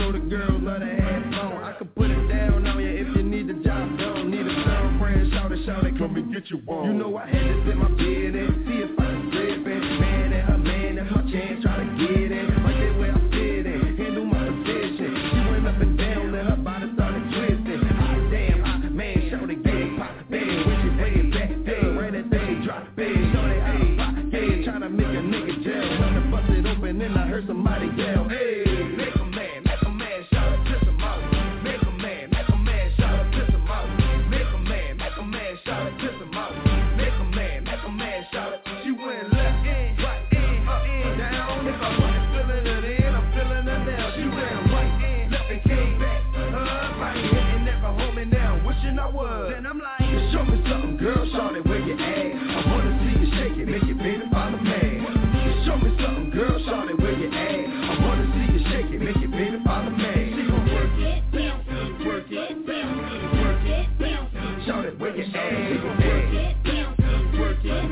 know the girls love to have fun. I could put it down on you if you need the job done. Need a girlfriend, shout it, come and get you one. You know I had to sit my bed and see if I can strip it. Man and her man, that's my chance, try to get it. Right there where I fit in, handle my position. She went up and down and her body started twisting. Damn, man, shout it, get it, pop, bang. When she bring it back, hey, right that thing, drop, bang. Shout it, hey, yeah, tryna make a nigga jail. When I bust it open, then I heard somebody yell, hey. Make a man, shout it, piss him out. Make a man, shout it, piss him out. Make a man, shout it, piss him out. Make a man, shout it. She went left, right, up, down. If I wasn't feeling it in, I'm feeling it now. She went right, left and came back. Right, hitting never home and now, wishing I was. Then I'm like, show me something, girl, shout it, where you at? I wanna see you shake it, make it, baby, follow man. Show me something, girl, shout it, where you at? I wanna see you shake it, make it, baby, follow man. She gon' work it, work it, work it, shout it, where you at? She gon' work it, work it,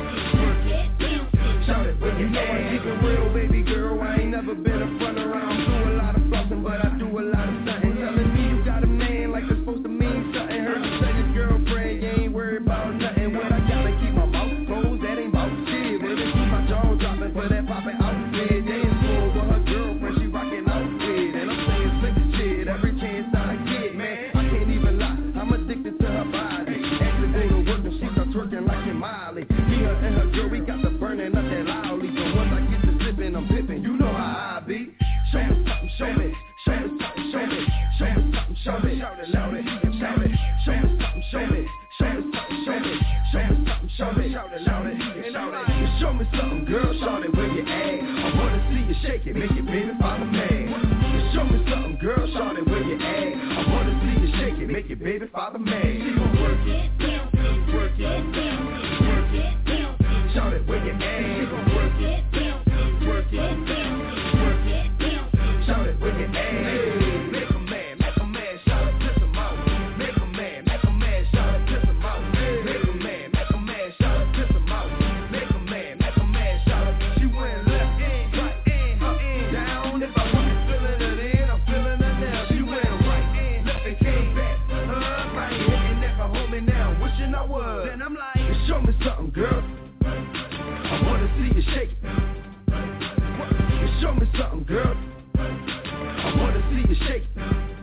shout it, where you at? You know I keep it real, baby girl, I ain't never been a front around. Do a lot of flossing, but I do a lot of stunting. Telling me you got a man like it's supposed to mean something. Heard you say your girlfriend, you ain't worried about nothing. What I gotta keep my mouth closed, that ain't about shit. Baby, keep my jaw dropping for that poppin' outfit. They in school with her girlfriend, she rockin' outfit. And I'm saying slick shit every chance I get, man. I can't even lie, I'm addicted to her body. Actually go to work and she start twerking like in Miley. Me, her, and her girl, we got the burning up that loudly. So once I get to sippin', I'm pippin', you know how I be. Show me something, show me. Show me something, show me. Show me something, show me. Shout it, loud it, shout it. Show me something, show me. Show me something, show me. Show me something, show me. Shout it, loud it, shout it. Show me something, girl, shout it, where you at? I wanna see you shake it, make it, baby, follow man. Show me something, girl, shout it, where you at? I wanna see you shake it, make it, baby, follow man. She gon' work it, work it, work it, shout it, where you at? She gon' work it, work it, work it, shout it, where you at? Make a man, shout it, piss him out. Make a man, shout it, piss him out. Make a man, shout it, piss him out. Make a man, shout it. She went left, right, up, down. If I wasn't feeling it in, I'm feeling it now. She went right, left and came back. Right, hitting never home and now, wishing I was. Then I'm like, show me something, girl. I wanna see you shake it. Show me something, girl. I wanna see you shake it.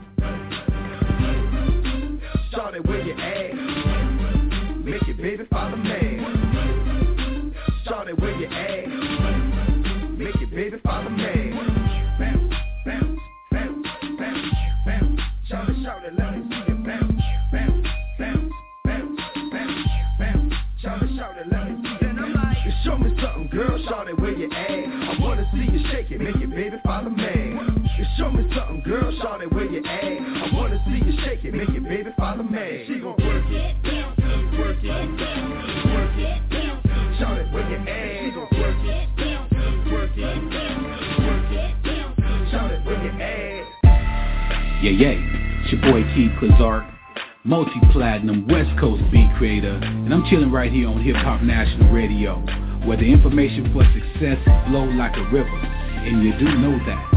Shout it, where you at? Make it, baby, follow man. Shout it, where you at? Make it, baby, follow man. Bounce, bounce, bounce, bounce, bounce. Shout it, let me see you bounce, bounce, bounce, bounce, bounce, bounce. Shout it, let me see you. Then I'm like, show me something, girl. Shout it, where you at? I wanna see you shake it, make it, baby, follow man. Show me something, girl, shout it, where you at? I wanna see you shake it, make it, baby, follow man. She gon' work it, work it, work it, shout it, where you at? She gon' work it, work it, work it, shout it, where you at? Yeah, it's your boy T. Kazark, multi-platinum West Coast beat creator, and I'm chilling right here on Hip Hop National Radio, where the information for success flow like a river, and you do know that.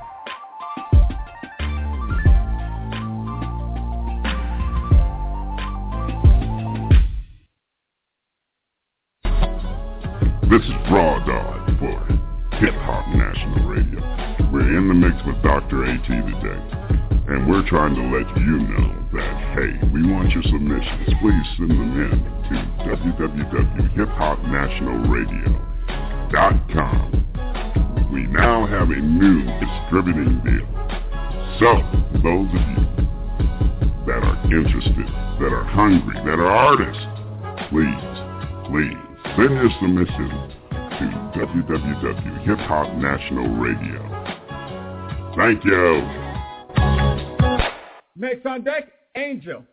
This is Raw Dog for Hip Hop National Radio. We're in the mix with Dr. AT today, and we're trying to let you know that, hey, we want your submissions. Please send them in to www.hiphopnationalradio.com. We now have a new distributing deal. So, those of you that are interested, that are hungry, that are artists, please send your submission to www.hiphopnationalradio. Thank you. Next on deck, Angel.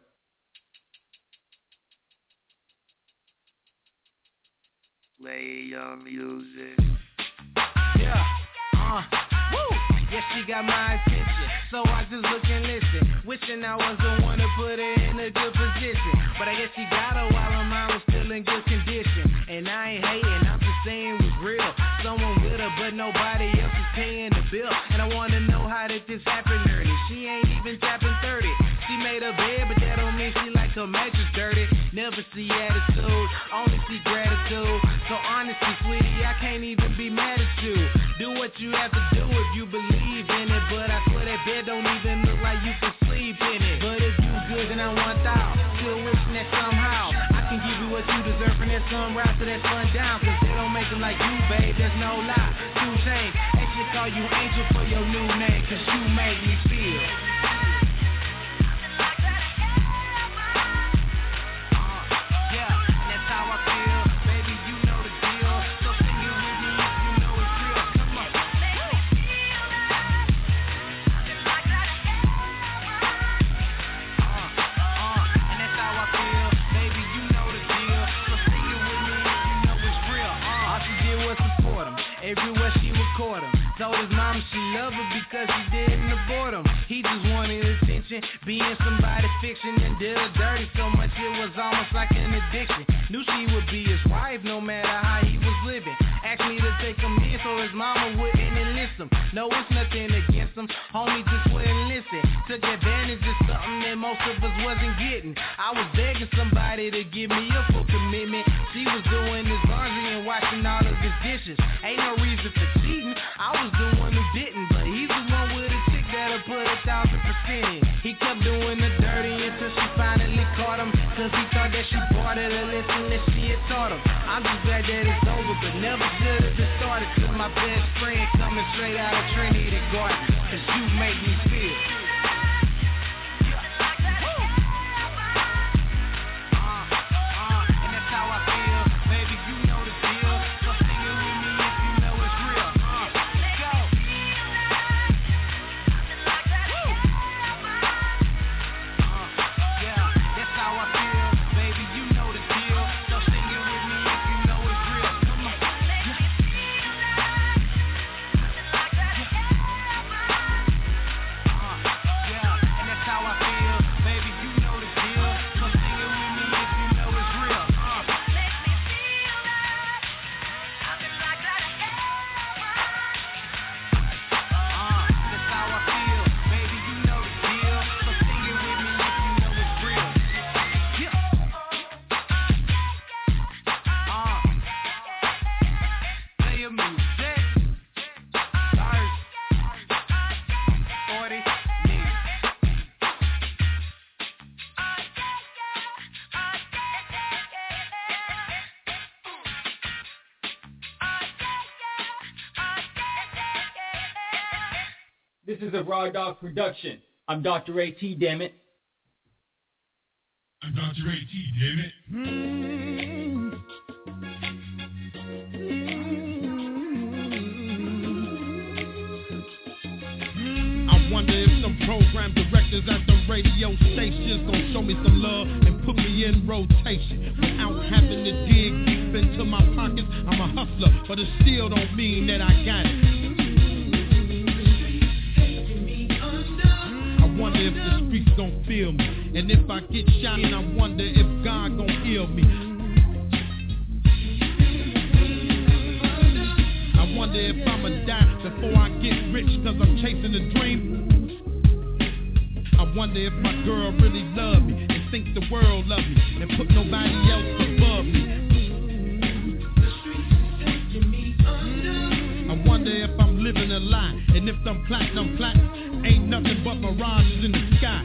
Play your music. Yeah, woo. Yeah, she got my attention, so I just look and listen. Wishing I was the one to put her in a good position, but I guess she got her while her mind was still in good condition. And I ain't hating, I'm just saying was real. Someone with her, but nobody else is paying the bill. And I wanna know how did this happen, dirty? She ain't even tapping 30. She made her bed, but that don't mean she like her mattress dirty. Never see attitude, only see gratitude. So honestly, sweetie, I can't even be mad at you. Do what you have to do if you believe in it. But I swear that bed don't even look like you can sleep in it. But if you good, then I want out. Still wishing that somehow I can give you what you deserve from that sunrise to that sundown. Cause they don't make them like you, babe, there's no lie. 2 Chainz, they should call you Angel for your new name. Cause you make me feel. Everywhere she would court him. Told his mama she loved her because she didn't abort him. He just wanted attention, being somebody fiction, and did her dirty so much it was almost like an addiction. Knew she would be his wife no matter how he was living. Asked me to take him in so his mama wouldn't enlist him. No, it's nothing against him, homie just wouldn't listen. Took advantage of something that most of us wasn't getting. I was begging somebody to give me a full commitment. She was doing his laundry and washing all of his dishes. Ain't no reason for cheating, I was the one who didn't. But he's the one with a chick that'll put 1,000% in. He kept doing the dirty until she finally caught him. Cause he thought that she bought her the lesson that she had taught him. I'm just glad that it's over, but never should have been started. Cause my best friend coming straight out of Trinity Garden. Cause you make me feel. This is a Raw Dog production. I'm Dr. A.T., damn it. I'm Dr. A.T., damn it. I wonder if some program directors at the radio stations gon' show me some love and put me in rotation without having to dig deep into my pockets. I'm a hustler, but it still don't mean that I got it. I wonder if the streets gon' feel me, and if I get shot, and I wonder if God gon' heal me. I wonder if I'ma die before I get rich, cause I'm chasing a dream. I wonder if my girl really love me and think the world love me and put nobody else above me. I wonder if I'm living a lie, and if I'm platinum flat, ain't nothing but mirages in the sky.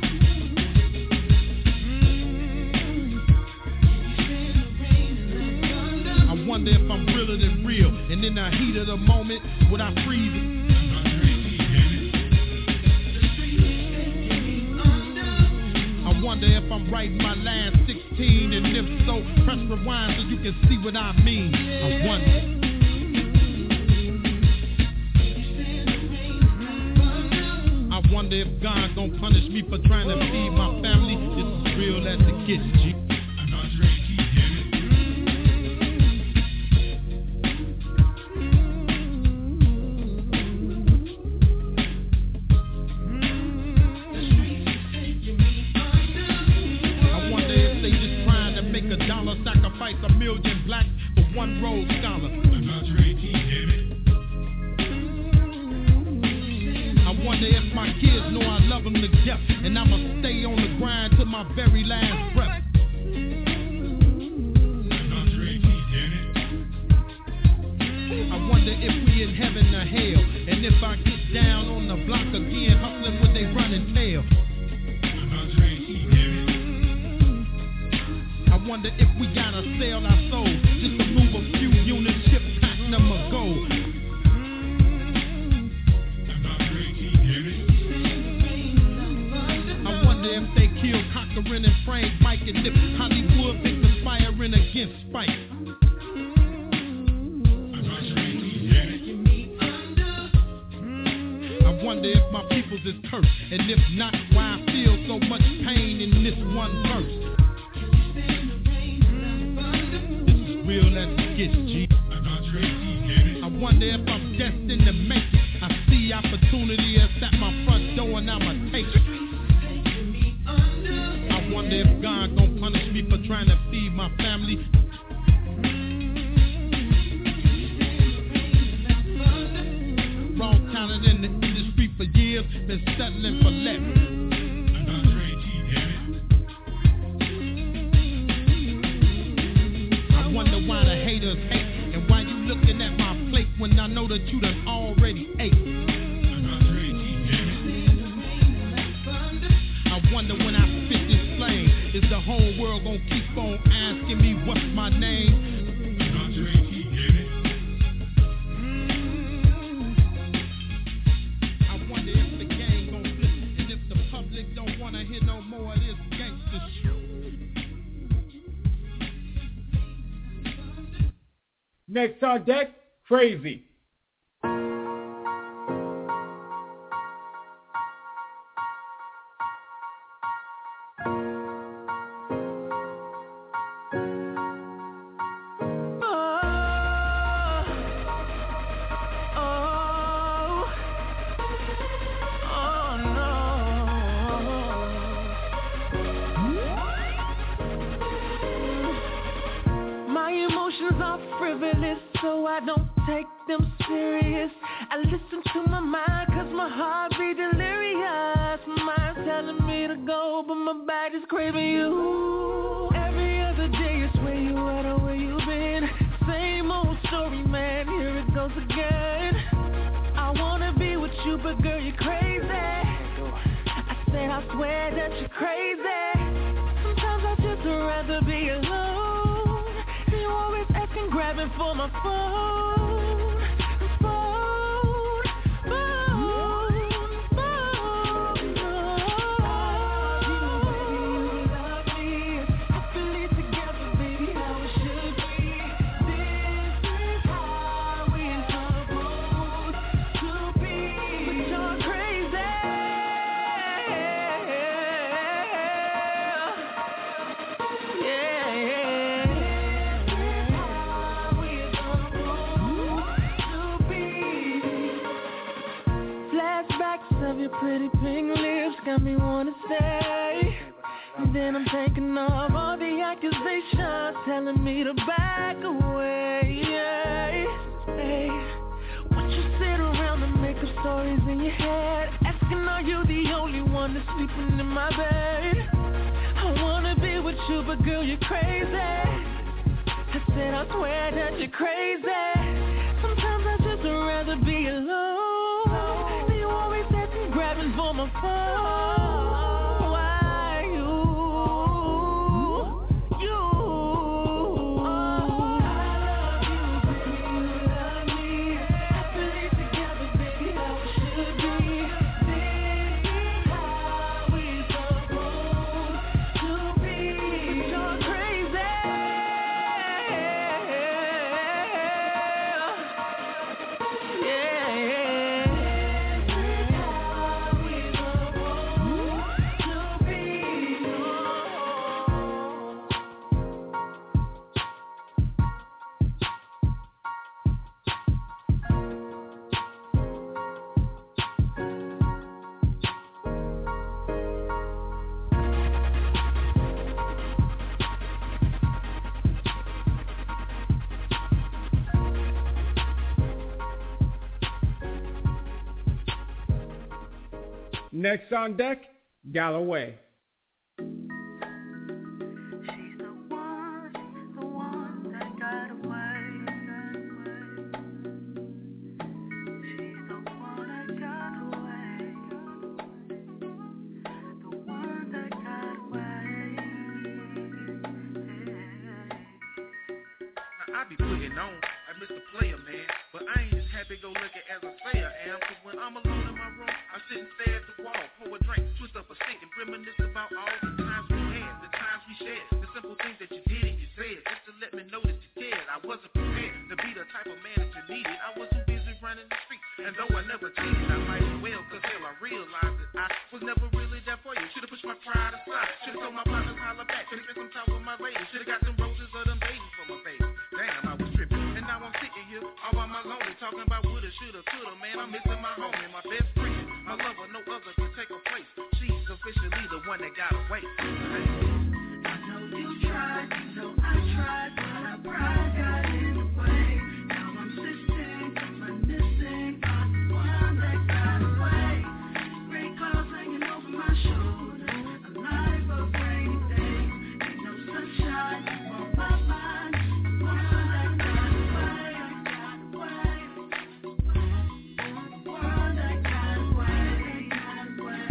I wonder if I'm realer than real, and in the heat of the moment, would I freeze it? I wonder if I'm writing my last 16, and if so, press rewind so you can see what I mean. I wonder. I wonder if God gon' punish me for trying to feed my family. This is real as it gets, G. I'm Dr. A.T., damn it. I wonder if they just trying to make $1, sacrifice 1 million blacks for one road scholar. I'm Dr. A.T. my very last breath. I wonder if we in heaven or hell, and if I get down on the block again, hustling with they running tail. I wonder if we gotta sell our souls just to move a few units, ship platinum or gold. I wonder if they kill Cochran and Frank, Mike, and if Hollywood been conspiring against Spike. I wonder if my peoples is cursed, and if not, why I feel so much pain in this one verse. This is real as it gets, G. I wonder if I'm destined to make it. I see opportunity is at my front door and I'ma take it. I wonder if God gon' punish me for trying to feed my family. Raw talent in the industry for years, been settling for less. I wonder why the haters hate, and why you looking at my plate when I know that you done already ate. I wonder when I spit this flame, is the whole world gonna keep on asking me what's my name? Next on deck, Crazy. So I don't take them serious. I listen to my mind cause my heart be delirious. My mind's telling me to go, but my body's craving you. Every other day is where you at or where you been. Same old story, man, here it goes again. I wanna be with you, but girl, you're crazy. I said I swear that you're crazy. Sometimes I just rather be alone. You always asking, grabbing for my phone. Pretty pink lips got me wanna stay. And then I'm taking off all the accusations, telling me to back away. Hey, what you sit around and make up stories in your head, asking are you the only one that's sleeping in my bed? I wanna be with you, but girl, you're crazy. I said I swear that you're crazy. Sometimes I just rather be alone. Grabbing for my phone. Why you? I love you, baby, you love me. Happily together, baby, how it should be. This is how we supposed to be. You're crazy. Yeah. Next on deck, Galloway. I be putting on like Mr. Player, man. But I ain't as happy-go-lucky as I say I am. Cause when I'm alone in my room, I sit and stare at the wall, pour a drink, twist up a stick, and reminisce about all the times we had, the times we shared, the simple things that you did and you said, just to let me know that you cared. I wasn't prepared to be the type of man that you needed. I was too busy running the street, and though I never cheated, I might as well, cause hell, I realized that I was never really there for you. Should've pushed my pride aside, should've told my partners holler back, could've spent some time with my lady, should've got them roses or them babies for my baby. Damn, I was tripping, and now I'm sitting here all by my lonely, talking about woulda, shoulda, coulda, man, I'm missing my homie, my best friend, my lover, no other can take her place. She's officially the one that got away. Hey. I know you tried, you know I tried, but our pride got in the way. Now I'm sitting, reminiscing about the one that got away. Gray clouds hanging over my shoulders, a life of rainy days. Ain't no sunshine on my mind. The one that got away, got away. The one that got away, got away.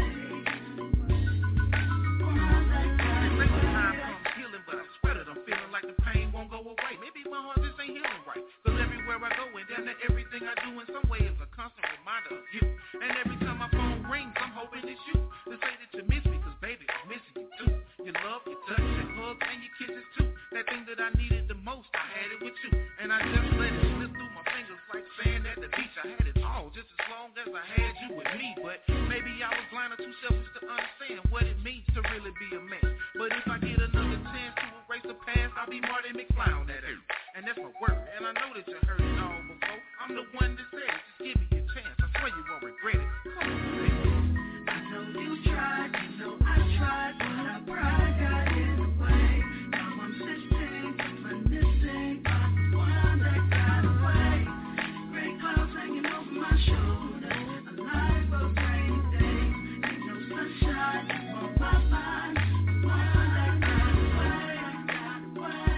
The one that got away. Time comes healing, but I swear that I'm feeling like the pain won't go away. Maybe my heart just ain't healing right. Cause everywhere I go and damn near everything I do in some way is a constant reminder of you. And every time my phone rings, I'm hoping it's you to say that you miss me, cause baby, I'm missing you too. Your love, your touch, your hugs, and your kisses too. That thing that I needed the most, I had it with you. And I just let it slip through my fingers like sand at the beach. I had it all just as long as I had you with me. But maybe I was blind or too selfish to understand what it means to really be a man. But if I get another chance to erase the past, I'll be Marty McFly on that earth. And that's my word. And I know that you heard it all before. I'm the one that said it. Just give me a chance. I swear you won't regret it. Come on, baby. I know you tried, you know I tried, but our pride got in the way. Now I'm sitting, reminiscing about the one that got away. Gray clouds hanging over my shoulders, a life of rainy days. Ain't no sunshine on my mind. The one that got away, got away.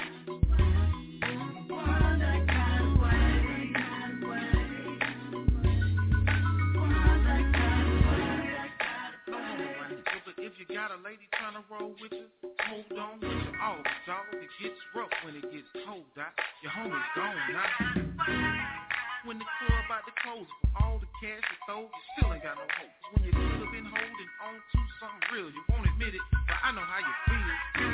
The one that got away, got away. The one that got away, got away. But if you got a lady trying to roll with you, hold on with your all, dog. It gets rough when it gets cold out. Your homie's gone now. When the club about to close, for all the cash you throw, you still ain't got no hope. When you could have been holding on to something real, you won't admit it, but I know how you feel.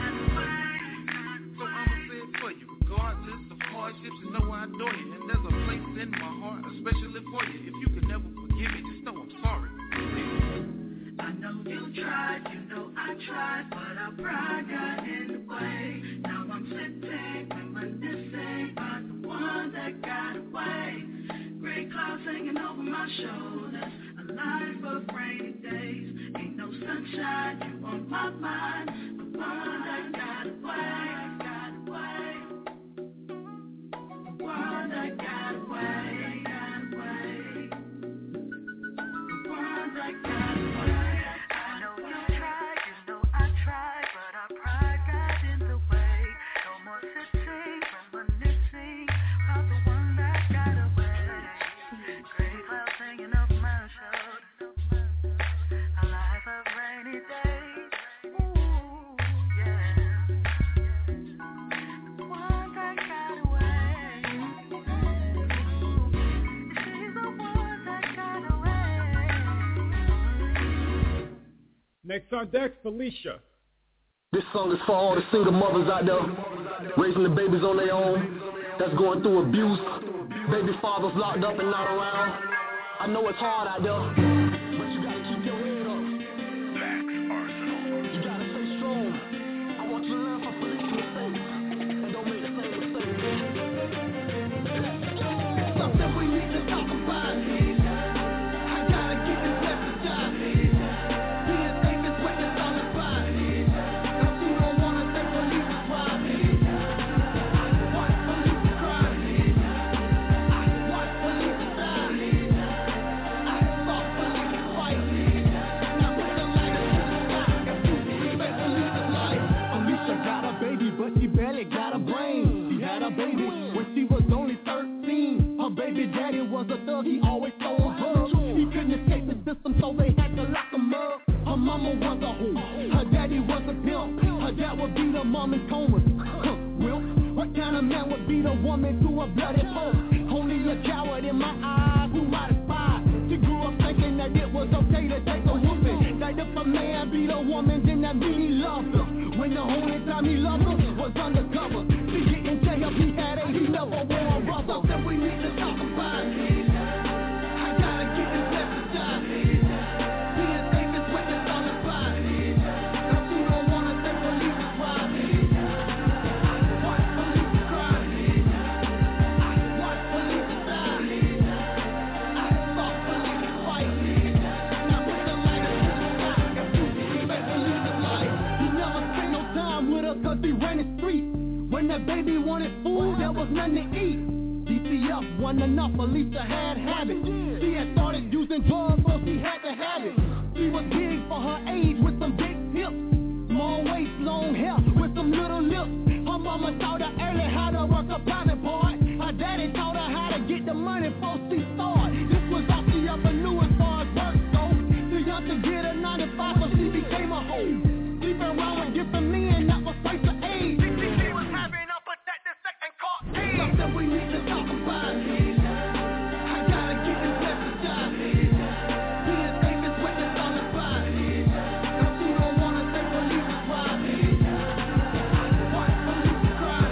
So I'ma say it for you, regardless of hardships, you know I adore you. And there's a place in my heart, especially for you. If you could never forgive me, just know I'm sorry. I know you tried, you know I tried, but our pride got in the way. Now I'm sitting, reminiscing about the one that got away. Gray clouds hanging over my shoulders, a life of rainy days. Ain't no sunshine, you on my mind. The one that got away, got away. The one that got away, got away. The one that got away. Next on deck, Felicia. This song is for all the single mothers out there raising the babies on their own, that's going through abuse, baby fathers locked up and not around. I know it's hard out there, but you gotta keep your head up. Black Arsenal. You gotta stay strong. I want you to learn from Felicia's mistakes and don't make the same mistake. Something we need to talk about. I gotta get this message out. But she barely got a brain. She had a baby when she was only 13. Her baby daddy was a thug, he always stole her. He couldn't escape the system, so they had to lock him up. Her mama was a hoe, her daddy was a pimp. Her dad would beat her mom in comas. Well, What kind of man would beat a woman to a bloody pulp? Only a coward in my eyes who might aspire. She grew up thinking that it was okay to take a whooping. That if a man beat a woman, then that mean he loved her. When the only time he loved her was undercover. She didn't tell him he had AIDS, he never wore a rubber. Something we need to talk about. I gotta get this message out. Being safe is what it's all about. Cause you don't wanna take police's ride. Watch police cry. Watch police die. I saw police fight. Now put the light in the sky. Make police alive. He never spent no time with her cause he ran the street. When that baby wanted food, there was nothing to eat. DCF wasn't enough, Lisa had habits. She had started using drugs, so she had to have it. She was big for her age with some big hips. Small waist, long hair with some little lips. Her mama taught her early how to work a private part. Her daddy taught her how to get the money before she started. This was all she ever knew as far as work goes. Too young to get a 9-to-5, so she became a hoe. Sleeping around with different men, that was place of age. She was having a protected second court age. Something we need to talk about. I gotta get this message out. Being safe is what it's all about. Cause you don't wanna take police's ride. Watch police cry.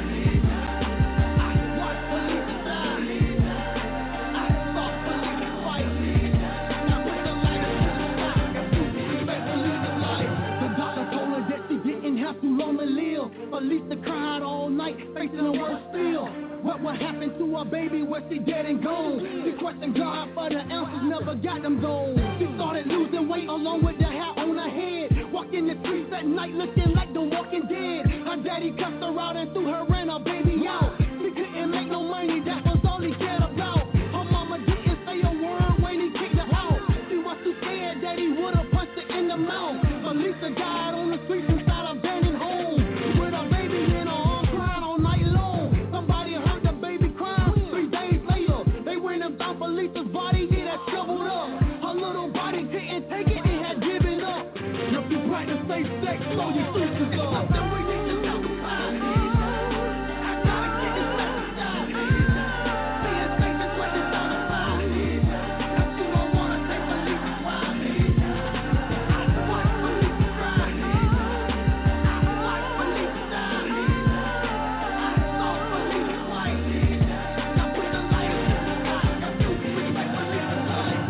Watch police die. I saw police fight. Now put the light in the sky. Make police alive. The doctor told her that she didn't have too long to live. But Lisa cried all night, facing the worst still. What would happen to her baby? Was she dead and gone? She questioned God for the answers, never got them gold. She started losing weight along with the hair on her head. Walking the streets at night looking like the Walking Dead. Her daddy cussed her out and threw her and her baby out. She couldn't make no money, that was all he cared about. Her mama didn't say a word when he kicked her out. She was too scared that he would've punched her in the mouth. But Lisa died on the streets inside a abandoned home. With her baby in her arms crying all night long. Somebody heard the baby crying. 3 days later, they went and found Lisa's body, it had shriveled up. Her little body couldn't take it, it had given up. If you practice safe sex, so your sisters are. Something we need to talk about. I gotta get this message out. Being safe is what it's all about. Cause you don't wanna take police's ride. Watch police cry. Watch police die. I saw police fight. Now put the light in the sky. Make police alive.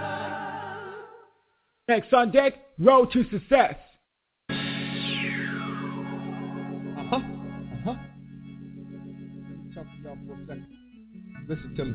Next on deck, Road to Success. Talk to y'all for a second. Listen to me.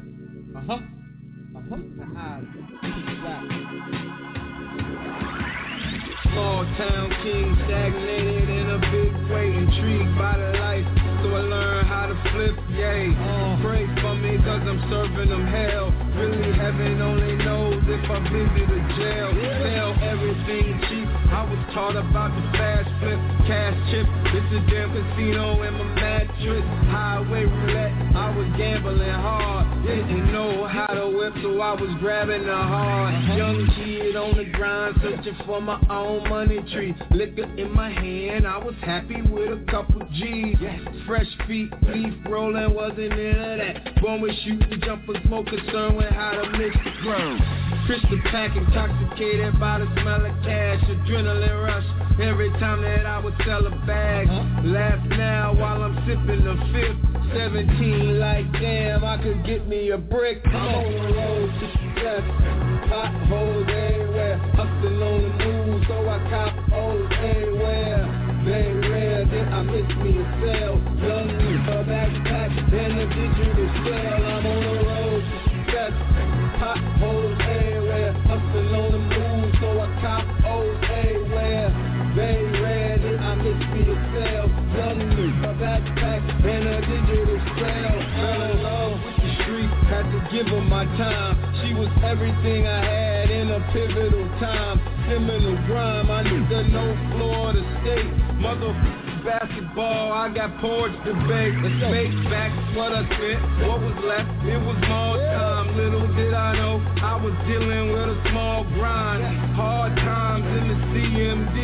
Small town king, stagnated in a big way, intrigued by the life, so I learned how to flip, yay. Pray for me cause I'm serving them hell. Really heaven only knows if I visit a jail. Sell everything cheap, I was taught about the fast flip, cash chip. It's a damn casino in my mattress. Highway roulette, I was gambling hard. Didn't know how to whip, so I was grabbing the hard. Young kid on the grind, searching for my own money tree. Liquor in my hand, I was happy with a couple G's. Fresh feet, leaf rolling, wasn't into that. Born with shooting jumpers, more concerned with how to mix the ground. Crystal pack, intoxicated by the smell of cash. Adrenaline rush every time that I would sell a bag. Laugh now while I'm sipping the fifth. 17 like damn, I could get me a brick. I'm on the road to success. Potholes everywhere, hustling on the move, so I cop O's everywhere. Very rare that I miss me a sale. Young me, a backpack, and a digital scale. I'm on the road to success. Potholes everywhere, hustling on the move, so I cop O's everywhere. Very rare that I miss me a sale. Young me, a backpack, and a digital scale. Fell in love with the street, had to give her my time. She was everything I had in a pivotal time. Criminal grime, I need to know Florida State. Motherfucking basketball, I got porch debate. Make back what I spent, what was left, it was small time. Little did I know, I was dealing with a small grind. Hard times in the CMD.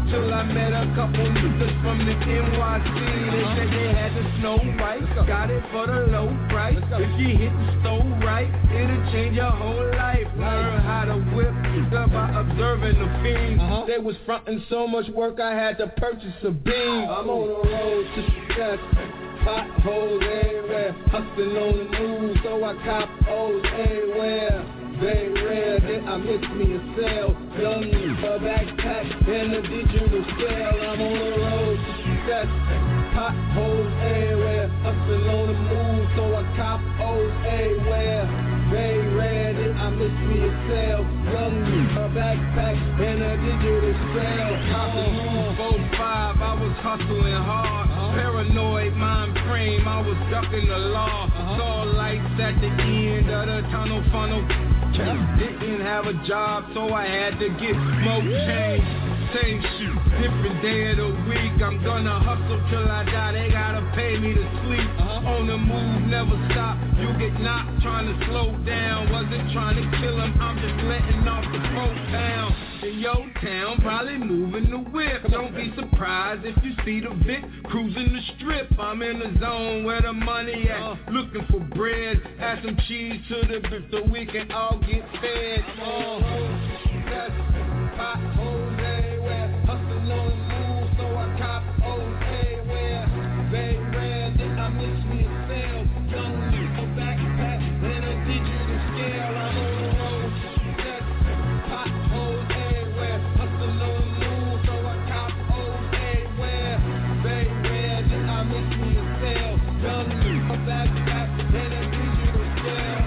till I met a couple niggas from the NYC. They said they had the Snow White, got it for the low price. If you hit the stove right, it'll change your whole life. Learn how to whip by observing the fiends. They was fronting so much work I had to purchase a beam. I'm on the road to success, potholes everywhere, hustling on the news, so I cop O's everywhere. Very rare that I miss me a cell. Young a backpack and a digital scale. I'm on the road to success, potholes everywhere, hustling on the move, so I cop O's everywhere. Very rare that I miss me a cell. Young a backpack and a digital scale. Copping 4-5, I was hustling hard. Paranoid mind frame, I was ducking the law. Saw lights at the end of the tunnel funnel. Didn't have a job, so I had to get more change. Same shit, different day of the week. I'm gonna hustle till I die. They gotta pay me to sleep. On the move, never stop. You get knocked trying to slow down. Wasn't trying to kill him, I'm just letting off the 4 pounds. In your town, probably moving the whip. Don't be surprised if you see the Vic cruising the strip. I'm in the zone where the money at. Looking for bread, add some cheese to the beef so we can all get fed. That's potholes everywhere, hustling on the move, so I cop O's everywhere. Very rare that I miss me a sale. Young a backpack and a digital scale. I'm on the road. That's potholes everywhere, hustling on the move, so I cop O's everywhere. Very rare that I miss me a sale. Young a backpack and a digital scale.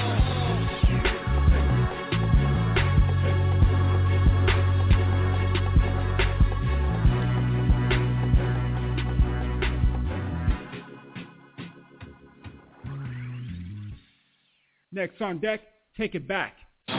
Next on deck, Take It Back.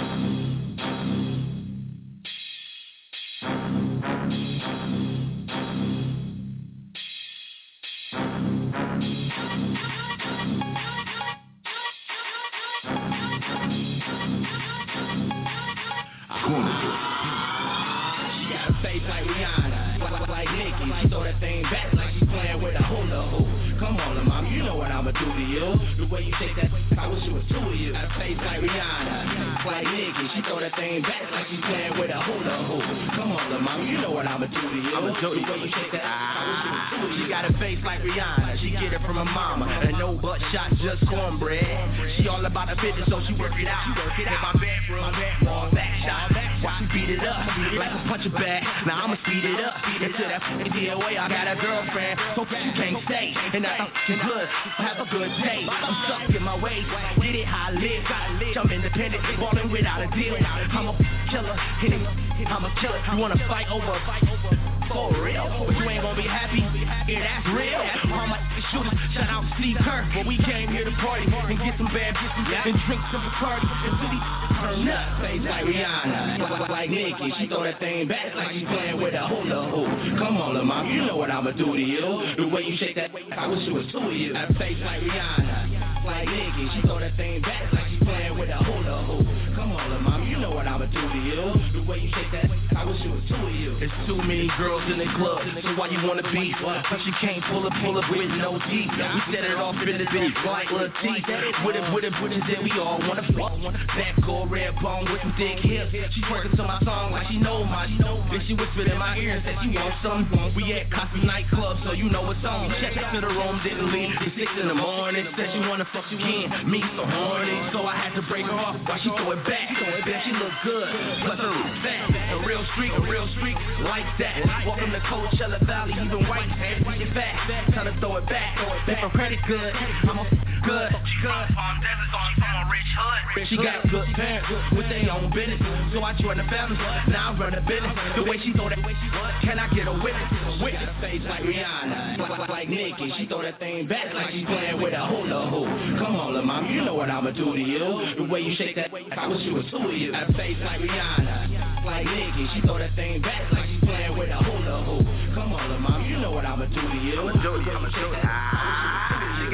Face like Rihanna, like Nicki, she throw that thing back like she playing with a hula hoop. Come on, mom, you know what I'ma do to you. The way you shake that, I wish it was 2 of you. Got a face like Rihanna, like Nicki, she throw that thing back like she playing with a hula hoop. Come on, mom, you know what I'ma do to you. The way you shake that, I wish it was 2 of you. She got a face like Rihanna, she get it from her mama, and no butt shot, just cornbread. She all about the fitness, so she work it out. In my bedroom, all back shot. Watch me beat it up, like a puncher bag. Now I'ma speed it up until that DOA. I got a girlfriend, so you can't stay. And I think good, have a good day. I'm stuck in my ways, did it how I live. I'm independent, ballin' without a deal. I'm a killer, I'm a killer. You wanna fight over for real, but you ain't gonna be happy. Yeah, that's real. All my shooters, shout out Steve Kerr. But we came here to party and get some bad bitches and drink some Bacardi until he turn up. Face like Rihanna, like Nicki, she throw that thing back like she playing with a hula hoop. Come on, lil' mom, you know what I'ma do to you. The way you shake that, I wish it was 2 of you. That face like Rihanna, like Nicki, she throw that thing back like she playing with a hula hoop. Come on, lil' mom, you know what I'ma do to you. The way you shake that, I wish it was 2 of you. It's too many girls in the club, so why you wanna beef? But you can't pull up with no teeth. We set it off in the beat like Lil T. With it, then we all wanna fuck. That gold red bone with some thick hips. She twerking to my song like she know my snow. Then she whispered in my ear and said she wants some. We at Cosby nightclub, so you know what's on. Checked to the room, didn't leave. It's 6 in the morning. Said she wanna fuck again. Me so horny, so I had to break her off while she throw it back. She look good, plus her fat. A real streak like that. Welcome to Coachella Valley, even white get fat. Tell her throw it back. If her credit good, I'm a good. She got Palm Desert, so she from a rich hood. She got good parents with their own business, so I joined the family. Now I run the business. The way she throw that, can I get a witness? With a face like Rihanna, like Nicki, she throw that thing back like she playing with a hula hoop. Come on, lil' mom, you know what I'ma do to you. The way you shake that, I wish it was 2 of you. A face like Rihanna, like Nicki, she throw that thing back like she playing with a hula hoop. Come on, lil' mom, you know what I'ma do to you. She got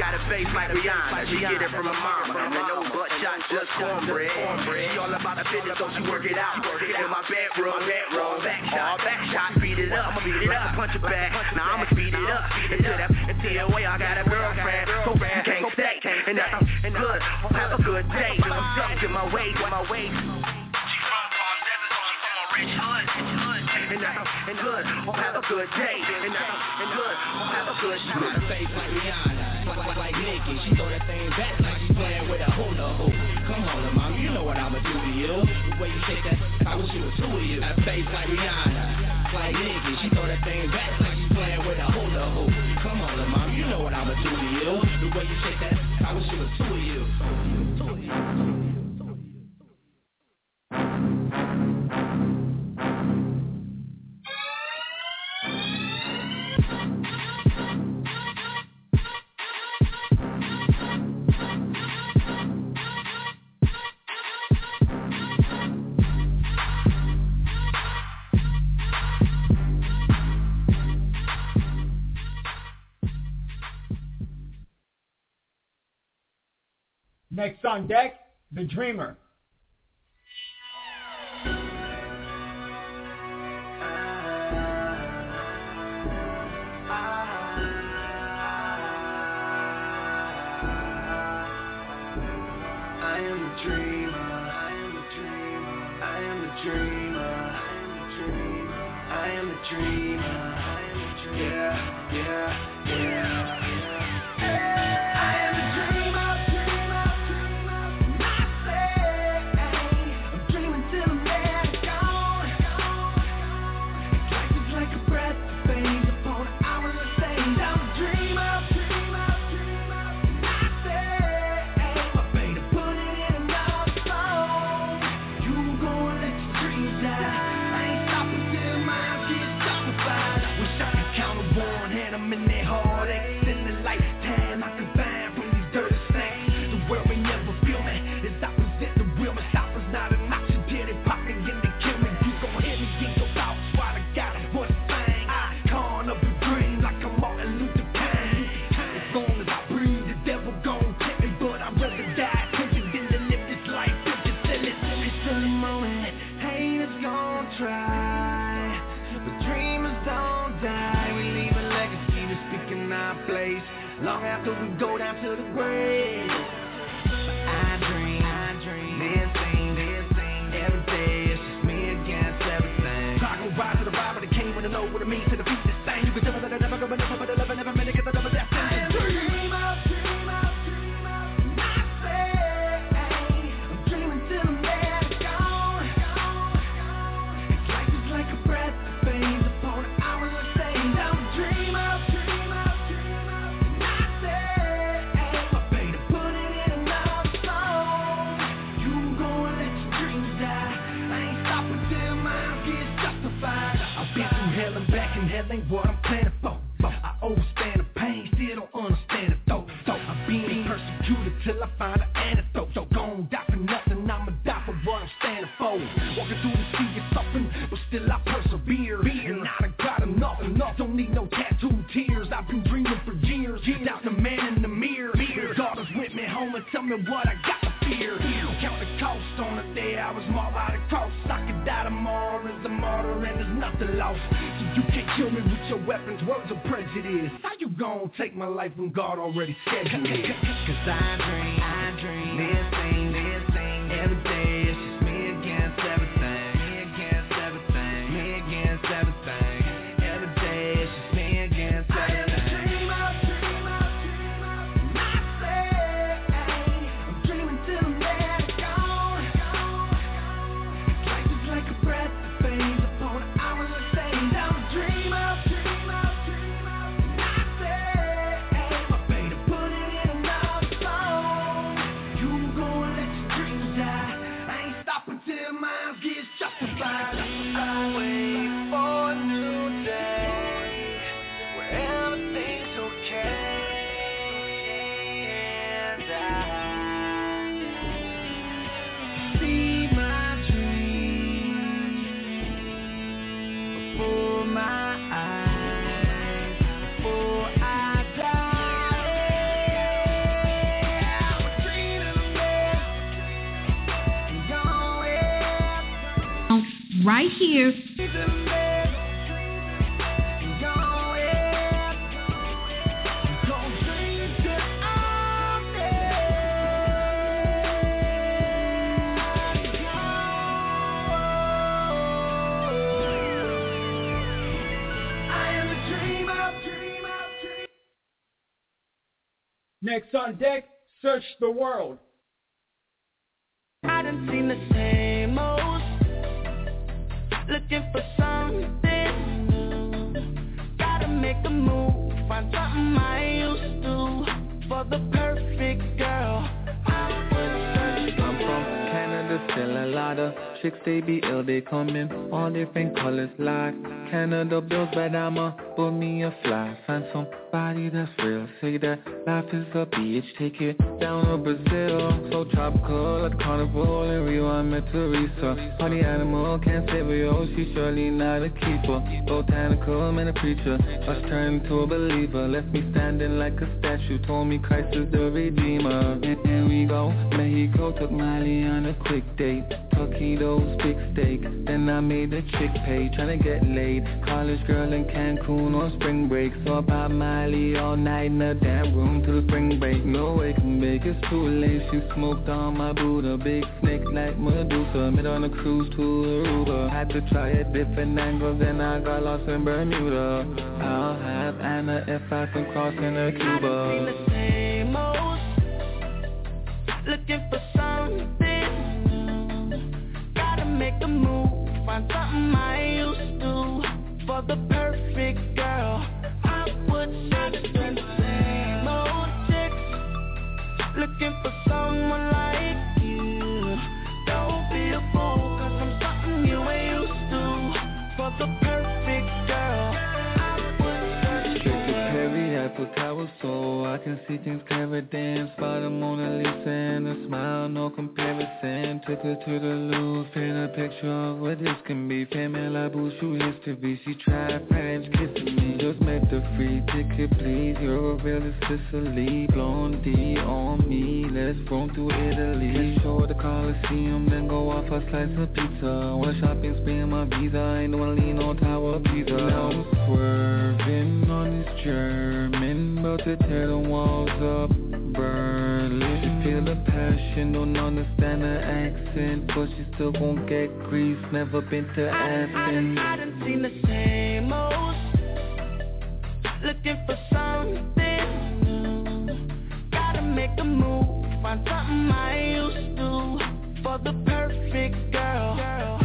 got a face like Rihanna. She get it from her mama. And no butt-shot, just cornbread. She all about the fitness, so she work it out. In my bedroom, back shot, speed it up. Like a punch it back. Now I'ma speed it up. Until way I got a girlfriend. So you can't stay. And that's good. Have a good day. I'm stuck to my waist. She from Palm Desert, so she from a rich hood. And good. Have a good day. And good. Have a good day. Face like Rihanna, like Nicki. She throw that thing back like she's playing with a hula hoop. Come on, little mama, you know what I'ma do to you. The way you shake that, I wish it was two of you. That face like Rihanna, like Nicki. She throw that thing back like she's playing with a hula hoop. Come on, little mama, you know what I'ma do to you. The way you shake that, I wish it was two of you. Next on deck, The Dreamer. Long after we go down to the grave, I dream, then sing, every day it's just me against everything. I go rise to the vibe of the king, wanna know what it means to the beat this thing. You can tell me that I never go, but never minute, get the number that's in. Dream up, and I say, I'm dreaming till the man is gone. Life is like a breath that fades upon an hourly stage. I'm a dreamer. Hell ain't what I'm planning for. I overstand the pain, still don't understand it though. I'm being persecuted till I find an antidote. Gon' die for nothing, I'ma die for what I'm standing for. Walking through the sea of suffering, but still I persevere. And I done got enough, don't need no tattooed tears. I've been dreaming for years, without the man in the mirror. God is with me home and tell me what I got to fear. Count the cost on the day I was marked by the cross. I could die tomorrow as a martyr and there's nothing lost. So you can't kill me with your weapons, words of prejudice. How you gon' take my life when God already scheduled it? Cause I dream, then sing, every day it's just me against everything. Me against everything. Every day it's just me against everything. I wait for a new day where everything's okay, and I see my dream before my eyes. right here. Next on deck, Search the World. I done seen the same old, looking for something new. Gotta make a move, find something I used to. For the perfect girl, I'm from Canada, still a lot of chicks, they be ill, they come in all different colors like Canada bills, but I'ma put me a fly. Find somebody that's real, say that life is a beach, take it down to Brazil. So tropical, like carnival in Rio, I met Teresa. Party animal, can't save her, yo, she's surely not a keeper. Botanical, man a preacher, watch turn into a believer. Left me standing like a statue, told me Christ is the Redeemer. And here we go, Mexico, took Miley on a quick date. Taquitos, big steak, then I made the chick pay, tryna get laid. College girl in Cancun on spring break, so I popped Miley all night in a damn room till the spring break. No way can make it's too late, she smoked on my Buddha. Big snake like Medusa, met on a cruise to Aruba. Had to try a different angle, then I got lost in Bermuda. I'll have Anna if I can cross in a Cuba. the same old, looking for something new. Gotta make a move, find something I used to. For the perfect girl, I would search the same old chicks, looking for someone like you. Don't be a fool, cause I'm something you ain't used to. For the perfect girl, I would search Straight to Perry, Eiffel Tower, so I can see things clever. Dance by the Mona Lisa and a smile, no comparison. Took her to the Louvre, paint a picture of what this can be. Family La Bouche, who used to be. She tried French kissing me, just make the free ticket, please. You're a real Sicily, Blondie on me. Let's roam through Italy. Let's show the Colosseum, then go off a slice of pizza. What a shopping spree on my visa, ain't no one lean on Tower Pizza. Now I'm swerving on this German, about to tear the walls up. Berlin, she feel the passion, don't understand the accent, but she still gon' get grease, never been to Athens. I done seen the same old, looking for something new. Gotta make a move, find something I used to. For the perfect girl,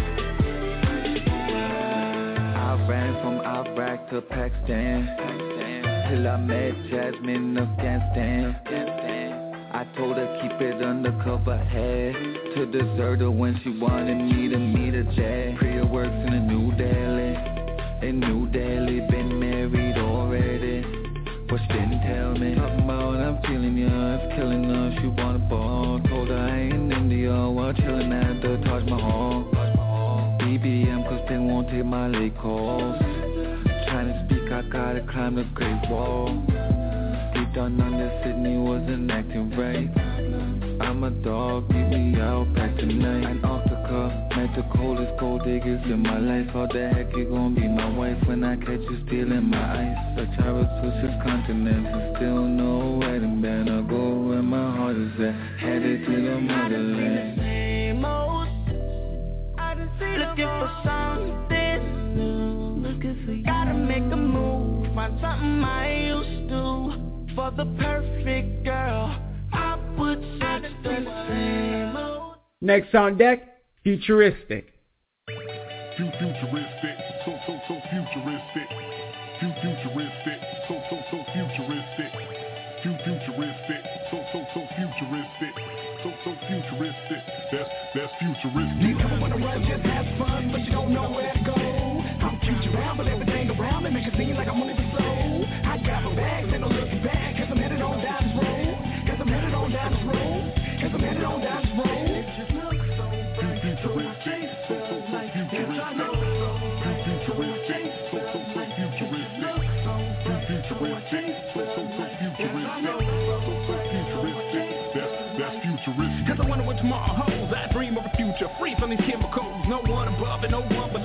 I ran from Iraq to Pakistan, till I met Jasmine of Afghanistan. I told her keep it undercover, had to desert her when she wanted me to meet her dad. Priya works in a New Delhi, been married already, but she didn't tell me. Talking about I'm feeling ya, it's killing her, she want a ball. Told her I ain't in India while chilling at the Taj Mahal. BBM cause they won't take my late calls. Trying to speak, I gotta climb the Great Wall. Deep down under Sydney wasn't acting right. I'm a dog, keep me out back tonight. Antarctica, met the coldest gold diggers in my life. How the heck you gon' be my wife when I catch you stealing my ice? I travel to 6 continents and still know where the band I go where my heart is at. Headed to the motherland. same old, looking for something new. Gotta make a move, find something I used to. For the perfect girl, I would search the same old. Next on deck, Futuristic. Futuristic, so futuristic. Futuristic, so futuristic. Futuristic, so futuristic. So futuristic, that's futuristic. You never wanna run, just have fun, but you don't know where to go. I'm future bound, but everything around me makes it seem like I'm moving slow. I got my bags and I'm looking back, cause I'm headed on down this road. Cause I'm headed on down this road. Cause I'm headed on down this road. It just looks so bright, so I chase so futuristic. Futuristic, so futuristic. Futuristic, so futuristic. That's futuristic. Cause I wonder what tomorrow holds. I dream of a future free from these chemicals. No one above and no one below.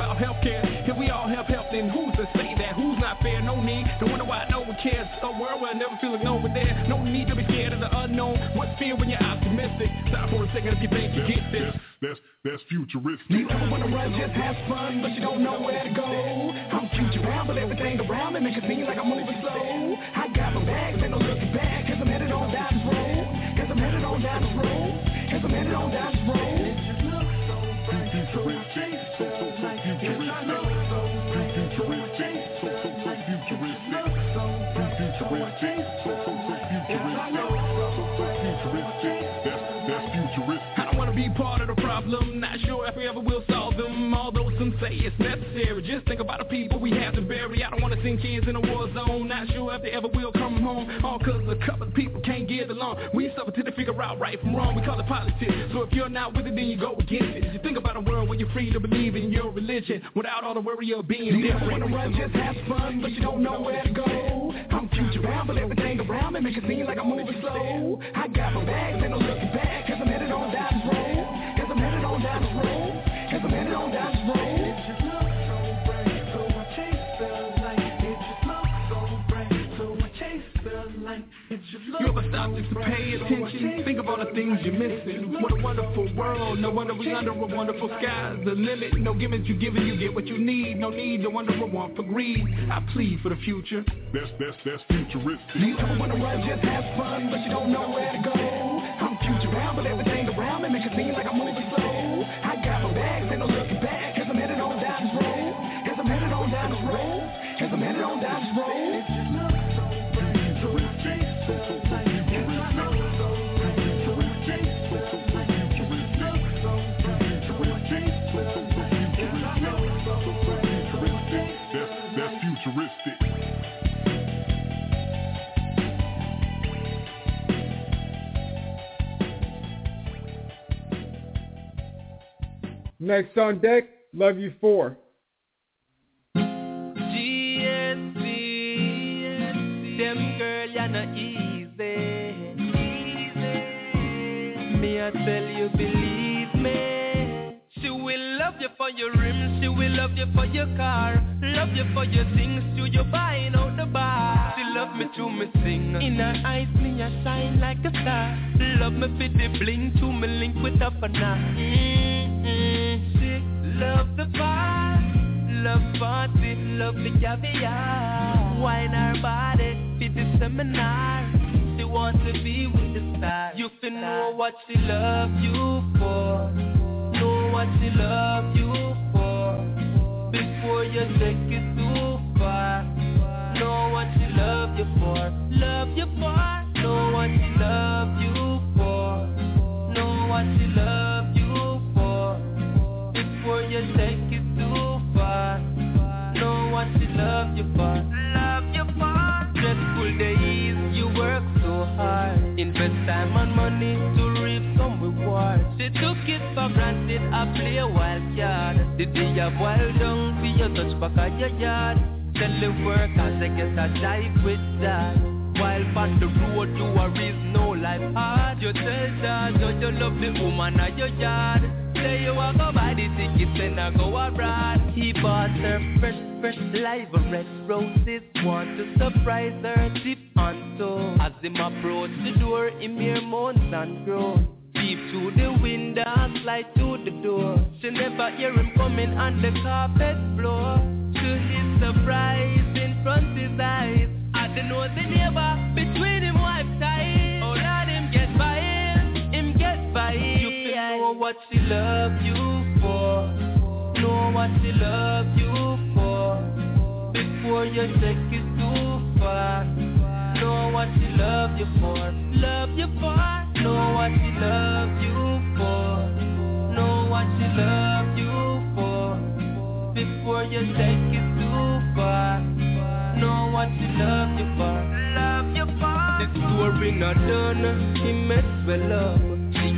about healthcare. If we all have health, then who's to say that? Who's not fair? No need to wonder why no one cares. A world where I never feel like no one there. No need to be scared of the unknown. What's fear when you're optimistic? Stop for a second if you think you get this. That's futuristic. You ever wanna run, just have fun, but you don't know where to go. I'm future bound, but everything around me makes it seem like I'm moving slow. I got my bags, ain't no looking back, cause I'm headed on down this road. Cause I'm headed on down this road. Cause I'm headed on down this road. It just looks so bright, so I chase the light. Yes, I know so bright, so I chase the light. It just looks so bright, so I chase the light. Yes, I know so bright, so I chase the light. That's futuristic. I don't wanna be part of the problem, not sure if we ever will solve them. Although some say it's necessary, just think about the people we have to bury. I don't wanna send kids in a war zone, not sure if they ever will come home. All cause a couple of people can't get along. We suffer till they figure out right from wrong, we call it politics. So if you're not with it, then you go against it. You think about a world where you're free to believe in your religion without all the worry of being different. You wanna run, just have fun, but you don't know where to go. I'm future bound, but everything around me makes it seem like I'm moving slow. I got my bags, ain't no looking back, cause I'm headed on down this road. Cause I'm headed on down this road. Cause I'm headed on down this road. It just looks so bright, so I chase the light. It just looks so bright, so I chase the light. It just looks you ever stop just to pay attention? Think of all the things you're missing. What a wonderful world. No wonder we under a wonderful sky. The limit, no gimmicks you giving, you get what you need. No need to wonder or want for greed. I plead for the future. That's futuristic. You ever wanna run, just have fun, but you don't know where to go. I'm future bound, but everything around me makes it seem like I'm moving slow. I got my bags, ain't no looking back, cause I'm headed on down this road. Cause I'm headed on down this road. Cause I'm headed on down this road. It just looks so bright, so I chase the light. Yes, I know so bright, so I chase the light. It just looks so bright, so I chase the light. Yes, I know so bright, so I chase the light. That's futuristic. Next on deck, Love You 4. GSP, them girl, you're not easy. Me, I tell you, believe me. She will love you for your rims, she will love you for your car, love you for your things, to your buying out the bar. She love me to me sing, in her eyes me I shine like a star. Love me for the bling, to me link with up and love the bar, love party, love the caviar. Wine her body, fit the seminar. She wants to be with the stars. You can know what she love you for, know what she love you for, before you take it too far. Know what she love you for, know what she love you for, know what she love you for, before you take it too far. Know what she love you for, stressful days, you work so hard, invest time and money to reap some reward. She took it for granted, I play a wild card. The day of wild down, see you touch back at your yard. Tell the workers they get a jive with that. While on the road you worry no life hard. You tell Dad you love the woman at your yard. Say you walk go buy the tickets and I go abroad. He bought her fresh live red roses. Want to surprise her tip on toe. As him approach the door, him hear moans and groans. Peep through the window, slide through the door. She never hear him coming on the carpet floor. To his surprise, in front his eyes, I don't know the neighbor between him wife ties. Oh Lord, him get by You can know what she love you for, know what she love you for, before you take it too far. Know what she love you for, know what she love you for, know what she love you for, before you take it too far. Know what she love you for, The story not done, he met well up. She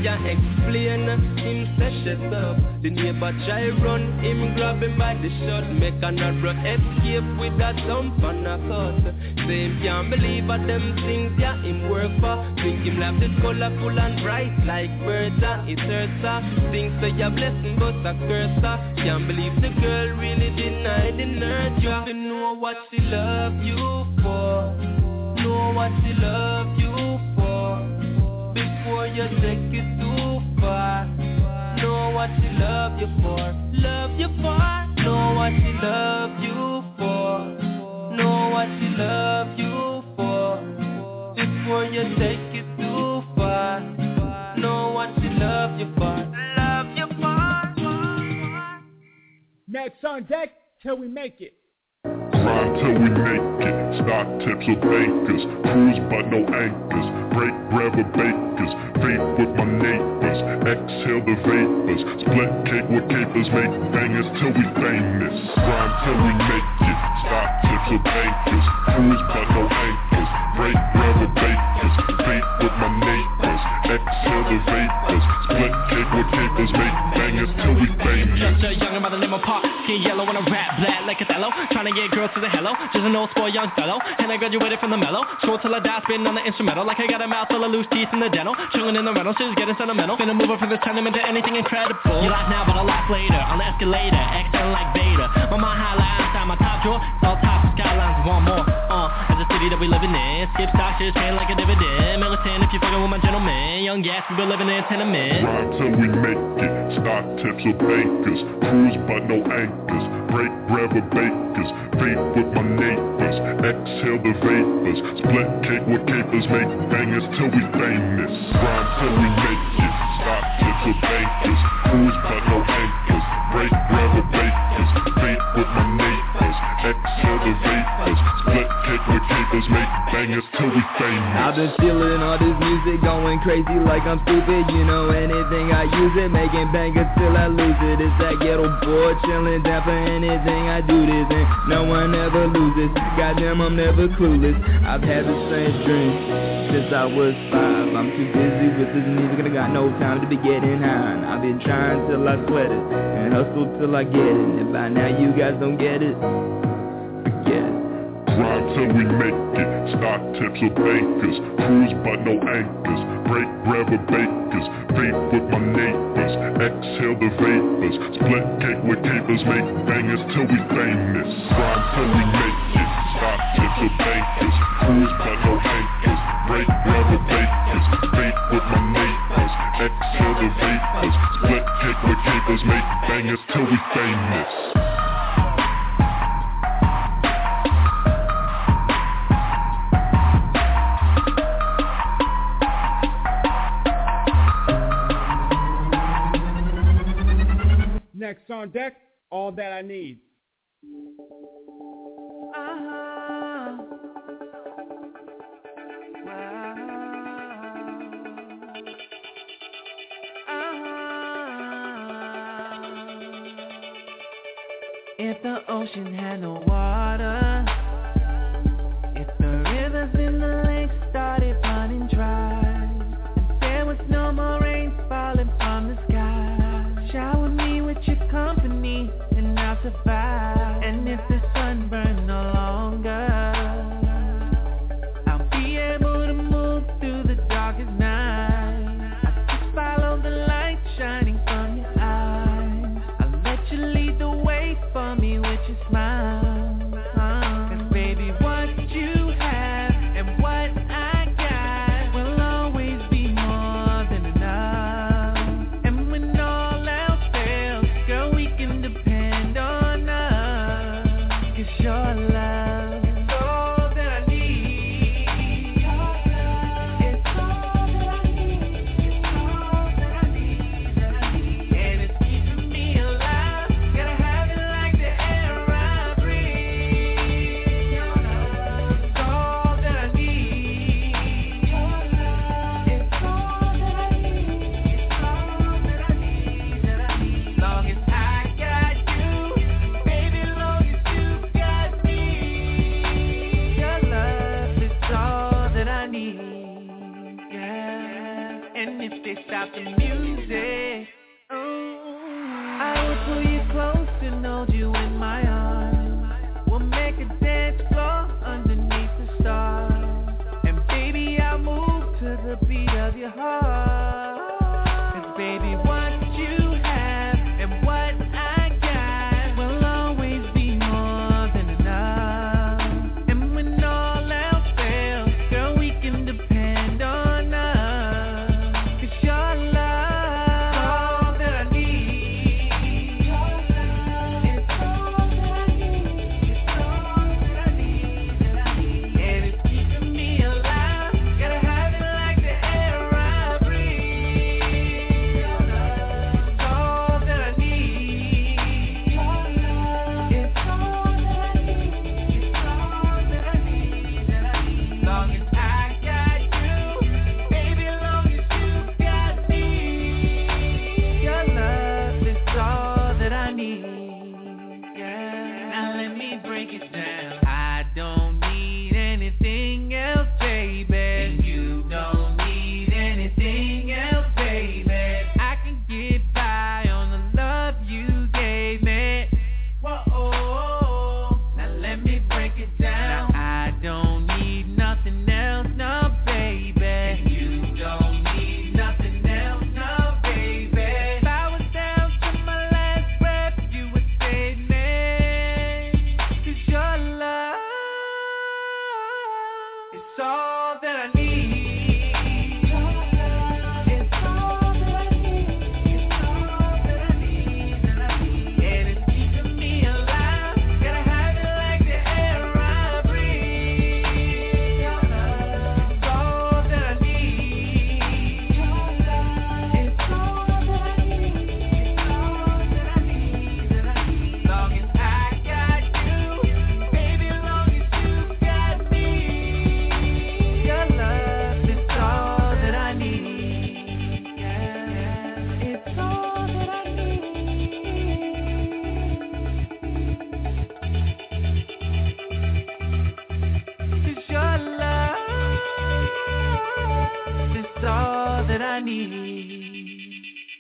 and explain. Him say shut up. The neighbor try run, him grab him by the shirt. Make another escape with a thump and a cut. Say him can't believe what them things yeah him work for. Think him life is colorful and bright like Bertha. It's Ursa. Think say a blessing but a curse. Can't believe the girl really denied the nurture. You have to know what she love you for. Know what she love you for before you take it too far. Know what she love you for. Love you for. Know what she love you for. Know what she love you for before you take it too far. Know what she love you for. Love you for. Next on deck till we make it. Grind till we make it. Stock tips with bankers. Cruise but no anchors. Break bread with bakers. Vape with my neighbors. Exhale the vapors. Split cake with capers. Make bangers till we famous. Grind till we make it. Stock tips with bankers. Cruise but no anchors. Break bread with bakers. Vape with my neighbors. Exhale the vapors. Split cake with capers. Make bangers till we famous. Just a young by the name of Park. Skin yellow and a rap black like Othello. Trying to get girls to the hello. Just an old spoiled young fellow. And I graduated from the mellow. School till I die spitting on the instrumental. Like I got a mouth full of loose teeth in the dental. Chilling in the rental. Shit is getting sentimental. Finna move up from this tenement to anything incredible. You laugh now but I'll laugh later. On the escalator. Extending like Vader. My mind highlight outside my top drawer. It's all top skylines. One more. As a city that we living in. Skip stock shit paying like a dividend. Militant if you fucking with my gentleman. Young gas we been living in tenement. Grind till we make it. Stock tips with bankers. Cruise but no anchors. Break bread with bakers. Vape with my neighbors. Exhale the vapors. Split cake with capers. Make bangers till we famous. Grind till we make it. Stock tips with bankers. Cruise but no anchors. Break bread with bakers. Vape with my neighbors. Exhale the vapors. Split cake with capers. Make bangers till we famous. I've been feeling all this music, going crazy like I'm stupid. You know anything I use it, making bangers till I lose it. It's that ghetto boy chilling down for anything I do this, and no one ever loses. Goddamn, I'm never clueless. I've had the same dream since I was 5. I'm too busy with this music and I got no time to be getting high. And I've been trying till I sweat it and hustle till I get it. And by now you guys don't get it, forget it. Grind till we make it. Stock tips with bankers. Cruise but no anchors. Break bread with bakers. Vape with my neighbors. Exhale the vapors. Split cake with capers. Make bangers till we famous. Grind till we make it. Stock tips with bankers. Cruise but no anchors. Break bread with bakers. Vape with my neighbors. Exhale the vapors. Split cake with capers. Make bangers till we famous. Next on deck, All That I Need. If the ocean had no water, if the rivers in the lake started running dry, if there was no more rain falling from the sky, shower me with your company and I'll survive. And if the sun burned no longer, I'll be able to move through the darkest night. I just follow the light shining from your eyes. I'll let you lead the way for me with your smile. 'Cause baby, what you have and what I got will always be more than enough. And when all else fails, girl, we can depend on us. hold you in my arms. We'll make a dance floor underneath the stars. And baby, I'll move to the beat of your heart. 'Cause baby, what you have and what I got will always be more than enough. And when all else fails, girl, we can depend on us. 'Cause your love is all that I need. It's all that I need. It's all that I need. And it's keeping me alive. Gotta have it like the air I breathe. Your love is all that I need. Your love is all that I need. It's all that I need. Long as I got you, baby, long as you got me. Your love is all that I need. Yeah. Now let me break it down. I don't need anything else, baby. And you don't need anything else, baby. I can get by on the love you gave me. Whoa. Now let me break it down. I don't need nothing else, no, baby. And you don't need nothing else, no, baby. If I was down to my last breath, you would save me. 'Cause your love is all that I need. It's all that I need. It's all that I need. And it's keeping me alive. Gotta have it like the air I breathe. Your love is all that I need. Your love is all that I need. It's all that I need. Long as I got you, baby, long as you got me. Your love is all that I need. Yeah, it's all that I need. 'Cause your love is all that I need.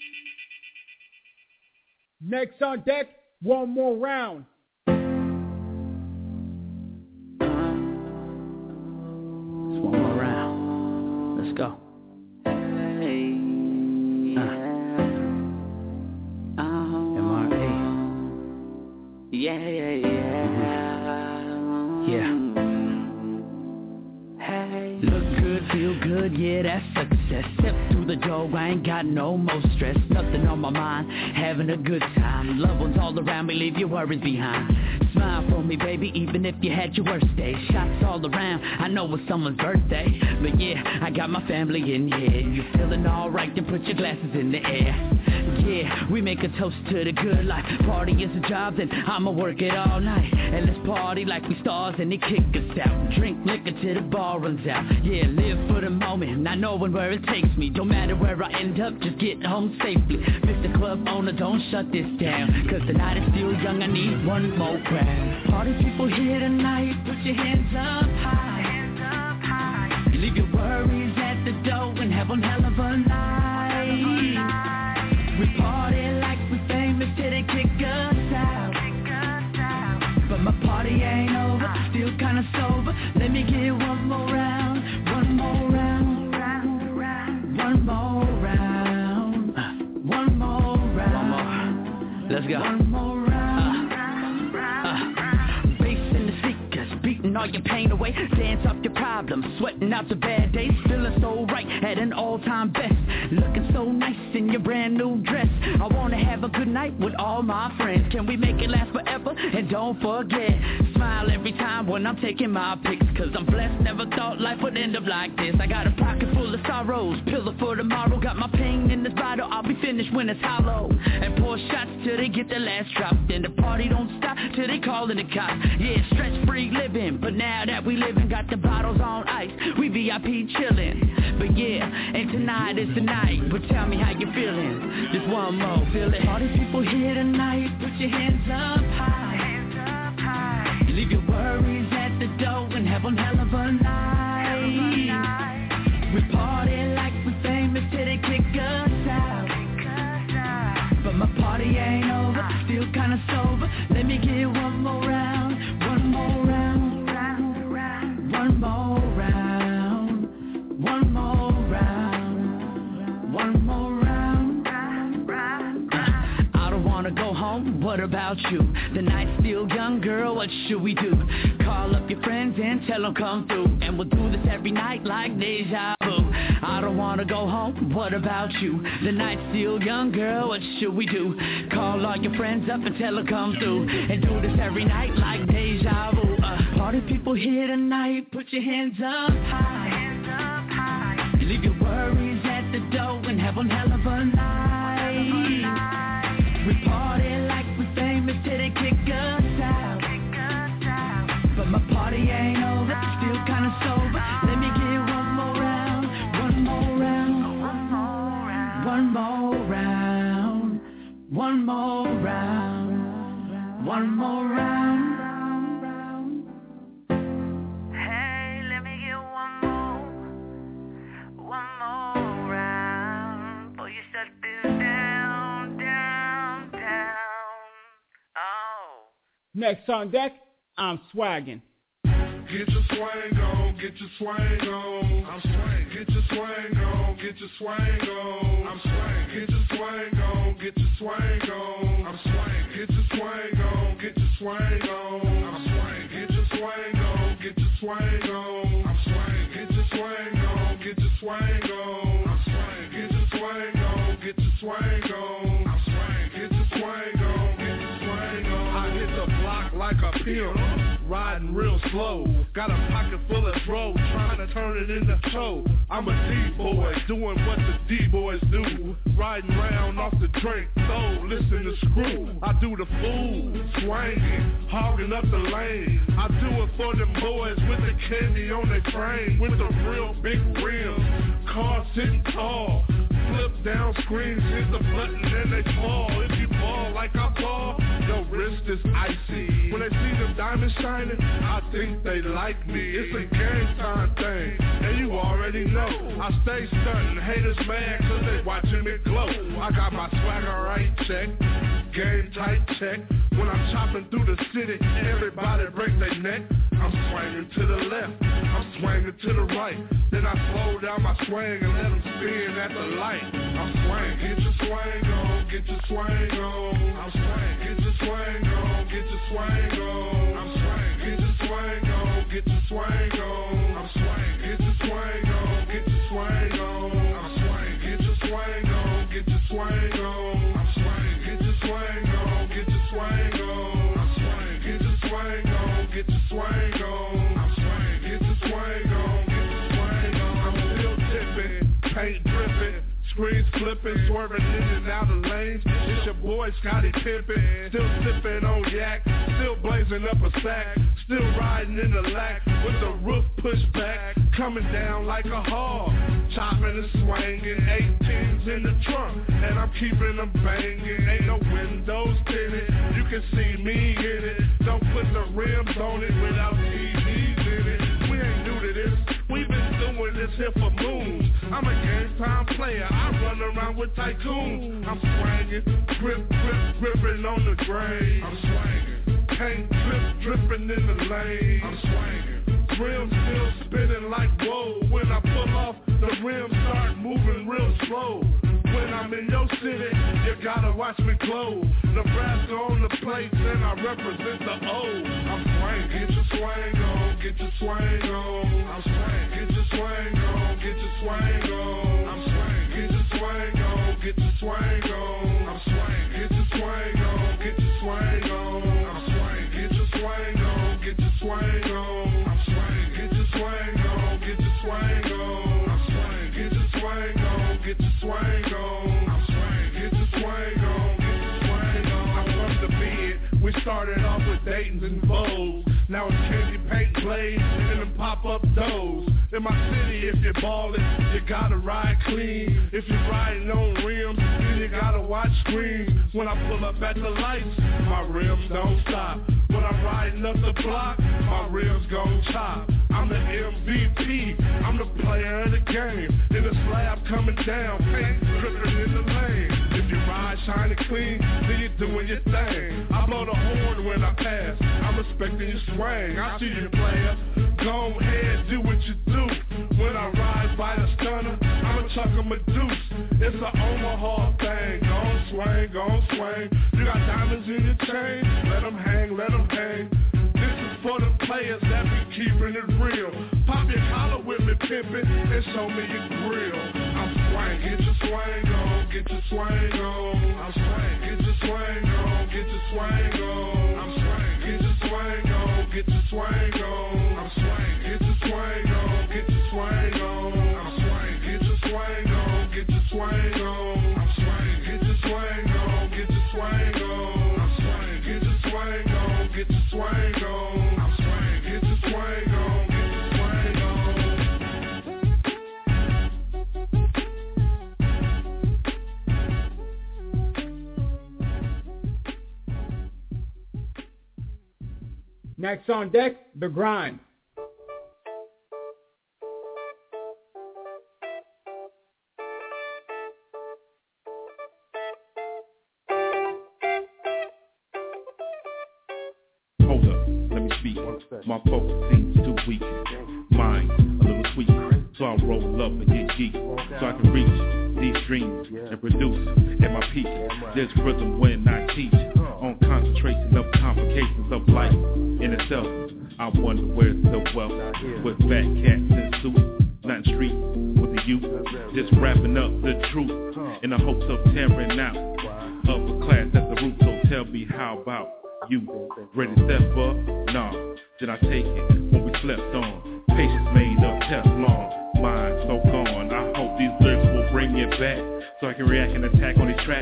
Next on deck, one more round. It's one more round. Let's go. MRE. Yeah. Look good, feel good, yeah, that's success. Step through the door, I ain't got no more stress. Nothing on my mind, having a good time. Loved ones all around me, leave your worries behind. Smile for me, baby, even if you had your worst day. Shots all around, I know it's someone's birthday. But yeah, I got my family in here. You feeling alright, then put your glasses in the air. Yeah, we make a toast to the good life. Party is a job, then I'ma work it all night. And let's party like we stars and they kick us out. Drink liquor till the bar runs out. Yeah, live for the moment, not knowing where it takes me. Don't matter where I end up, just get home safely. Mr. Club owner, don't shut this down. 'Cause the night is still young, I need one more crowd. Party people here tonight, put your hands up high. Leave your worries at the door and have one hell of a night. We party like we famous till they kick us out. But my party ain't over, still kinda sober. Let me get one more round, one more round, one more round, one more round. Let's go. One more round. Bass in the speakers, beating all your pain away. Dance off your problems, sweating out the bad days. Feeling so right at an all-time best. Looking so nice in your brand new dress. I wanna have a good night with all my friends. Can we make it last forever? And don't forget, smile every time when I'm taking my pics. 'Cause I'm blessed, never thought life would end up like this. I got a pocket full of sorrows, pillow for tomorrow. Got my pain in this bottle, I'll be finished when it's hollow. And pour shots till they get the last drop. Then the party don't stop till they calling the cops. Yeah, stress-free living, but now that we living, got the bottles on ice. We VIP chillin'. But yeah, and tonight is the night. But tell me how you feeling. Just one more, feel it. Party people here tonight, put your hands up high. Leave your worries at the door and have one hell of a night. We party like we famous till they kick us out. But my party ain't over, still kinda sober. Let about you? The night's still young, girl, what should we do? Call up your friends and tell them come through, and we'll do this every night like deja vu. I don't wanna go home, what about you? The night's still young, girl, what should we do? Call all your friends up and tell them come through, and do this every night like deja vu. Party people here tonight, put your hands up high. Leave your worries at the door and have one hell of a night. We party like we famous till they kick us out. But my party ain't over, still kinda sober. Let me get one more round, one more round, one more round, one more round, one more round. Hey, let me get one more round. Before you shut this down, down, down. Oh. Next on deck, I'm swagging. Get your swang on, get your swang on. I'm swang. Get your swang on, get your swang on. I'm swang. Get your swang on, get your swang on. I'm swang. Get your swang on, get your swang on. I'm swang. Get your swang on, get your swang on. I'm swang. Get your swang on, get your swang on. I'm swang. Get your swang on, get your swang on. I'm swang. Get your swang on, get your swang on. I hit the block like a pimp, riding real slow. Got a pocket full of throw, trying to turn it into show. I'm a D-boy, doing what the D-boys do. Riding round off the drink, so listen to Screw. I do the fool, swanging, hogging up the lane. I do it for them boys with the candy on their frame, with the real big rims, cars sitting tall. Flip down screens, hit the button and they fall. If you fall like I fall, your wrist is icy. When they see them diamonds shining, I think they like me. It's a game time thing, and you already know. I stay stunting, haters mad cause they watching me glow. I got my swagger right check, game tight check. When I'm chopping through the city, everybody break their neck. I'm swinging to the left, I'm swinging to the right. Then I slow down my swing and let them spin at the light. I'm swing, get your swing on, get your swing on. I'm swing, get your swing on, get your swing on. I'm swing, get your swing on, get your swing on. I'm swing, get your swing on, get your swing on. I'm swing, get your swing on, get your swing on. I'm swing, get your swing on, get your swing on. I'm swing, get your swing on, get your swing on. I'm swing, get your swing on, get your swing on. I'm still tipping, paint dripping, screens flipping, swerving in and out of lanes. It's your boy Scotty Pimpin', still sipping on yak, still blazing up a sack, still riding in the lack with the roof pushed back, coming down like a hog, chopping and swinging, 18s in the trunk, and I'm keeping them banging. Ain't no windows tinted, you can see me in it. Don't put the rims on it without TVs in it. We ain't new to this, we've been doing this here for moons. I'm a game time player, I run around with tycoons. I'm swinging, gripping on the grave. I'm swinging, paint dripping in the lane. I'm swinging, rims still spinning like whoa. When I pull off, the rims start moving real slow. When I'm in your city, you gotta watch me close. Nebraska on the plates and I represent the O. I'm swinging, get your swing on, get your swing on. I'm swinging, get your swing on, get your swing on. I'm swinging, get your swing on, get your swing on. I'm swinging, get your swing on, get your swing on. I'm swinging, get your swing on, get your swing on. I'm swinging, get your swing on, get your swing on. I'm swinging, get your swing on, get your swing on. I'm swinging, get your swing on, get your swing on. I'm from the bed. We started off with Dayton's and Vogues. Now it's candy paint blades and them pop-up doors. In my city, if you're ballin', you gotta ride clean. If you're riding on rims, then you gotta watch screens. When I pull up at the lights, my rims don't stop. When I'm riding up the block, my rims gon' chop. I'm the MVP, I'm the player of the game. In the slab coming down, paint dripping in the lane. If you ride shining clean, then you're doing your thing. I blow the horn when I pass, I'm respecting your swing. I see you, player. Go ahead, do what you do. When I ride by the stunner, I'ma chuck him a deuce. It's a Omaha thing. Gon' swing, gon' swing. You got diamonds in your chain? Let them hang, let them hang. This is for the players that be keeping it real. Pop your collar with me, pimpin', and show me your grill. I'm swang, get your swang on, get your swang on. I'm swang, get your swang on, get your swang on. I'm swang, get your swang on, get your swang on. I'm swang, get your swang on, get your swang on. I'm swang, get your swang on, get your swang on. I'm swang, get your swang on, get your swang on. I'm swang, get your swang on, get your swang on. I'm swang, get your swang on, get your swang on. Next on deck, The Grind. Hold up, let me speak. My focus seems too weak. Mine a little sweet, so I roll up and get geek, so I can reach these dreams and produce at my peak. There's rhythm when I teach on concentration of complications of life in itself. I wonder where's the wealth with fat cats in suits, not street with the youth, just wrapping up the truth in the hopes of tearing out upper class at the root. So tell me, how about you? Ready to step up? Nah, did I take it when we slept on? Patience made of Teflon, mind so gone. I hope these lyrics will bring it back, so I can react and attack on these tracks.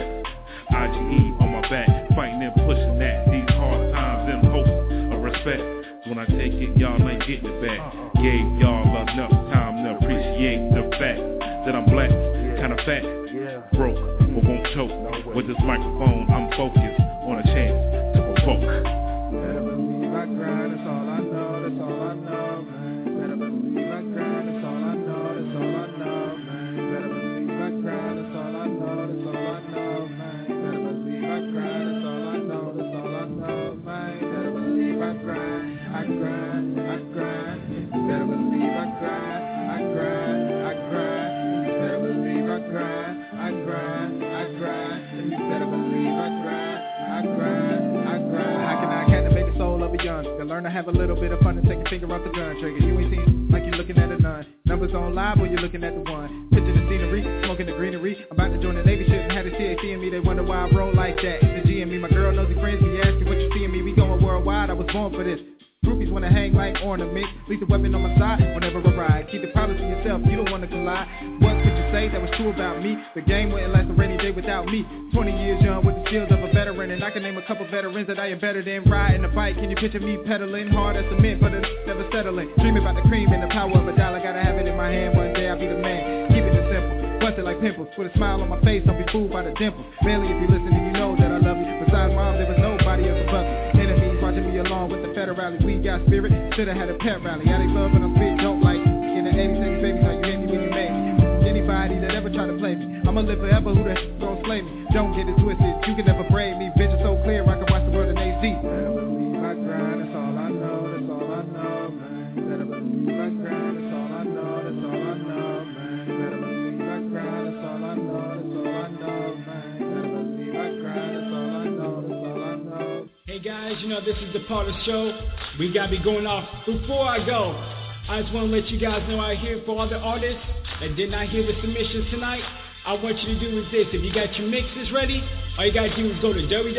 IGE on my back, fighting and pushing at these hard times in hopes of respect. So when I take it, y'all ain't getting it back. Gave y'all enough time to appreciate the fact that I'm black, kinda fat, broke, but won't choke. With this microphone, I'm focused on a chance to provoke. Better believe I grind, that's all I know, that's all I know, man. Better believe I grind, that's all I know, that's all I know, man. Better believe I grind, that's all I know, that's all I know, man. Better believe I grind, that's all I know, that's all I know, man. Better believe I grind, I grind, I grind. Better believe I grind, I grind, I grind. Better believe I grind, I grind, I grind. And you better believe I grind, I grind, I grind. How can I captivate the soul of a young? To learn to have a little bit of fun and take your finger off the gun trigger. You ain't seen like you're looking at a nun. Numbers on live or you're looking at the one. Picture the scenery, smoking the greenery. I'm about to join the Navy ship and had a TAC in me. They wonder why I roll like that. The G and me, my girl knows the friends be asking what you see in me. We going worldwide, I was born for this. Groupies wanna hang like ornaments. Lethal weapon on my side whenever I ride. Keep the problems to yourself, you don't wanna collide. What could you say that was true about me? The game wouldn't last a rainy day without me. 20 years young with the skills of a veteran, and I can name a couple veterans that I am better than. Riding a bike, can you picture me pedaling hard as cement, but it's never settling. Dreaming about the cream and the power of a dollar. Gotta have it in my hand, one day I'll be the man. Keep it simple, bust it like pimples. With a smile on my face, don't be fooled by the dimples. Mainly if you listening, you know that I love you. Besides mom, there was nobody else above you. Enemies watching me along with the federales. We got spirit, should've had a pep rally. I they love when I spit, don't like it. In the 80s, 70s, baby, how you hit me when you made me. Anybody that ever try to play me, I'ma live forever, who the heck gon' slay me? Don't get it twisted, you can never braid me. Vision so clear, I can watch the world in HD. Better believe I grind, that's all I know, that's all I know, man. Better believe I grind, that's all I know, that's all I know, man. Better believe I grind, that's all I know, that's all I know, man. Better believe I grind, that's all I know, that's all I know. Hey guys, you know this is the part of the show we gotta be going off. Before I go, I just want to let you guys know out here for all the artists that did not hear the submissions tonight, I want you to do is this. If you got your mixes ready, all you gotta do is go to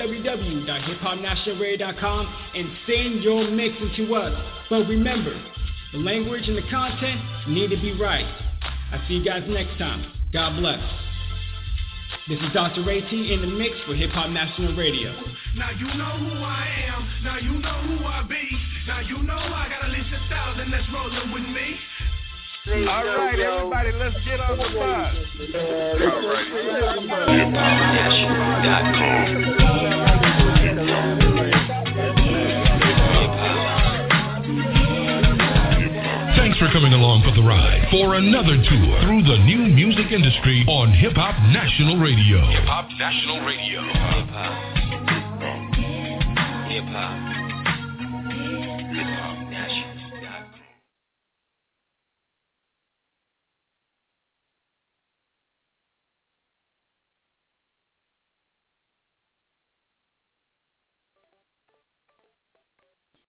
www.hiphopnationalradio.com and send your mixes to us. But remember, the language and the content need to be right. I'll see you guys next time. God bless. This is Dr. Ray T in the mix for Hip Hop National Radio. Now you know who I am. Now you know who I be. Now you know I got at least 1,000 that's rolling with me. All right, everybody, let's get on the bus. Thanks for coming along for the ride for another tour through the new music industry on Hip Hop National Radio. Hip Hop National Radio. Hip Hop. Hip Hop. Hip Hop.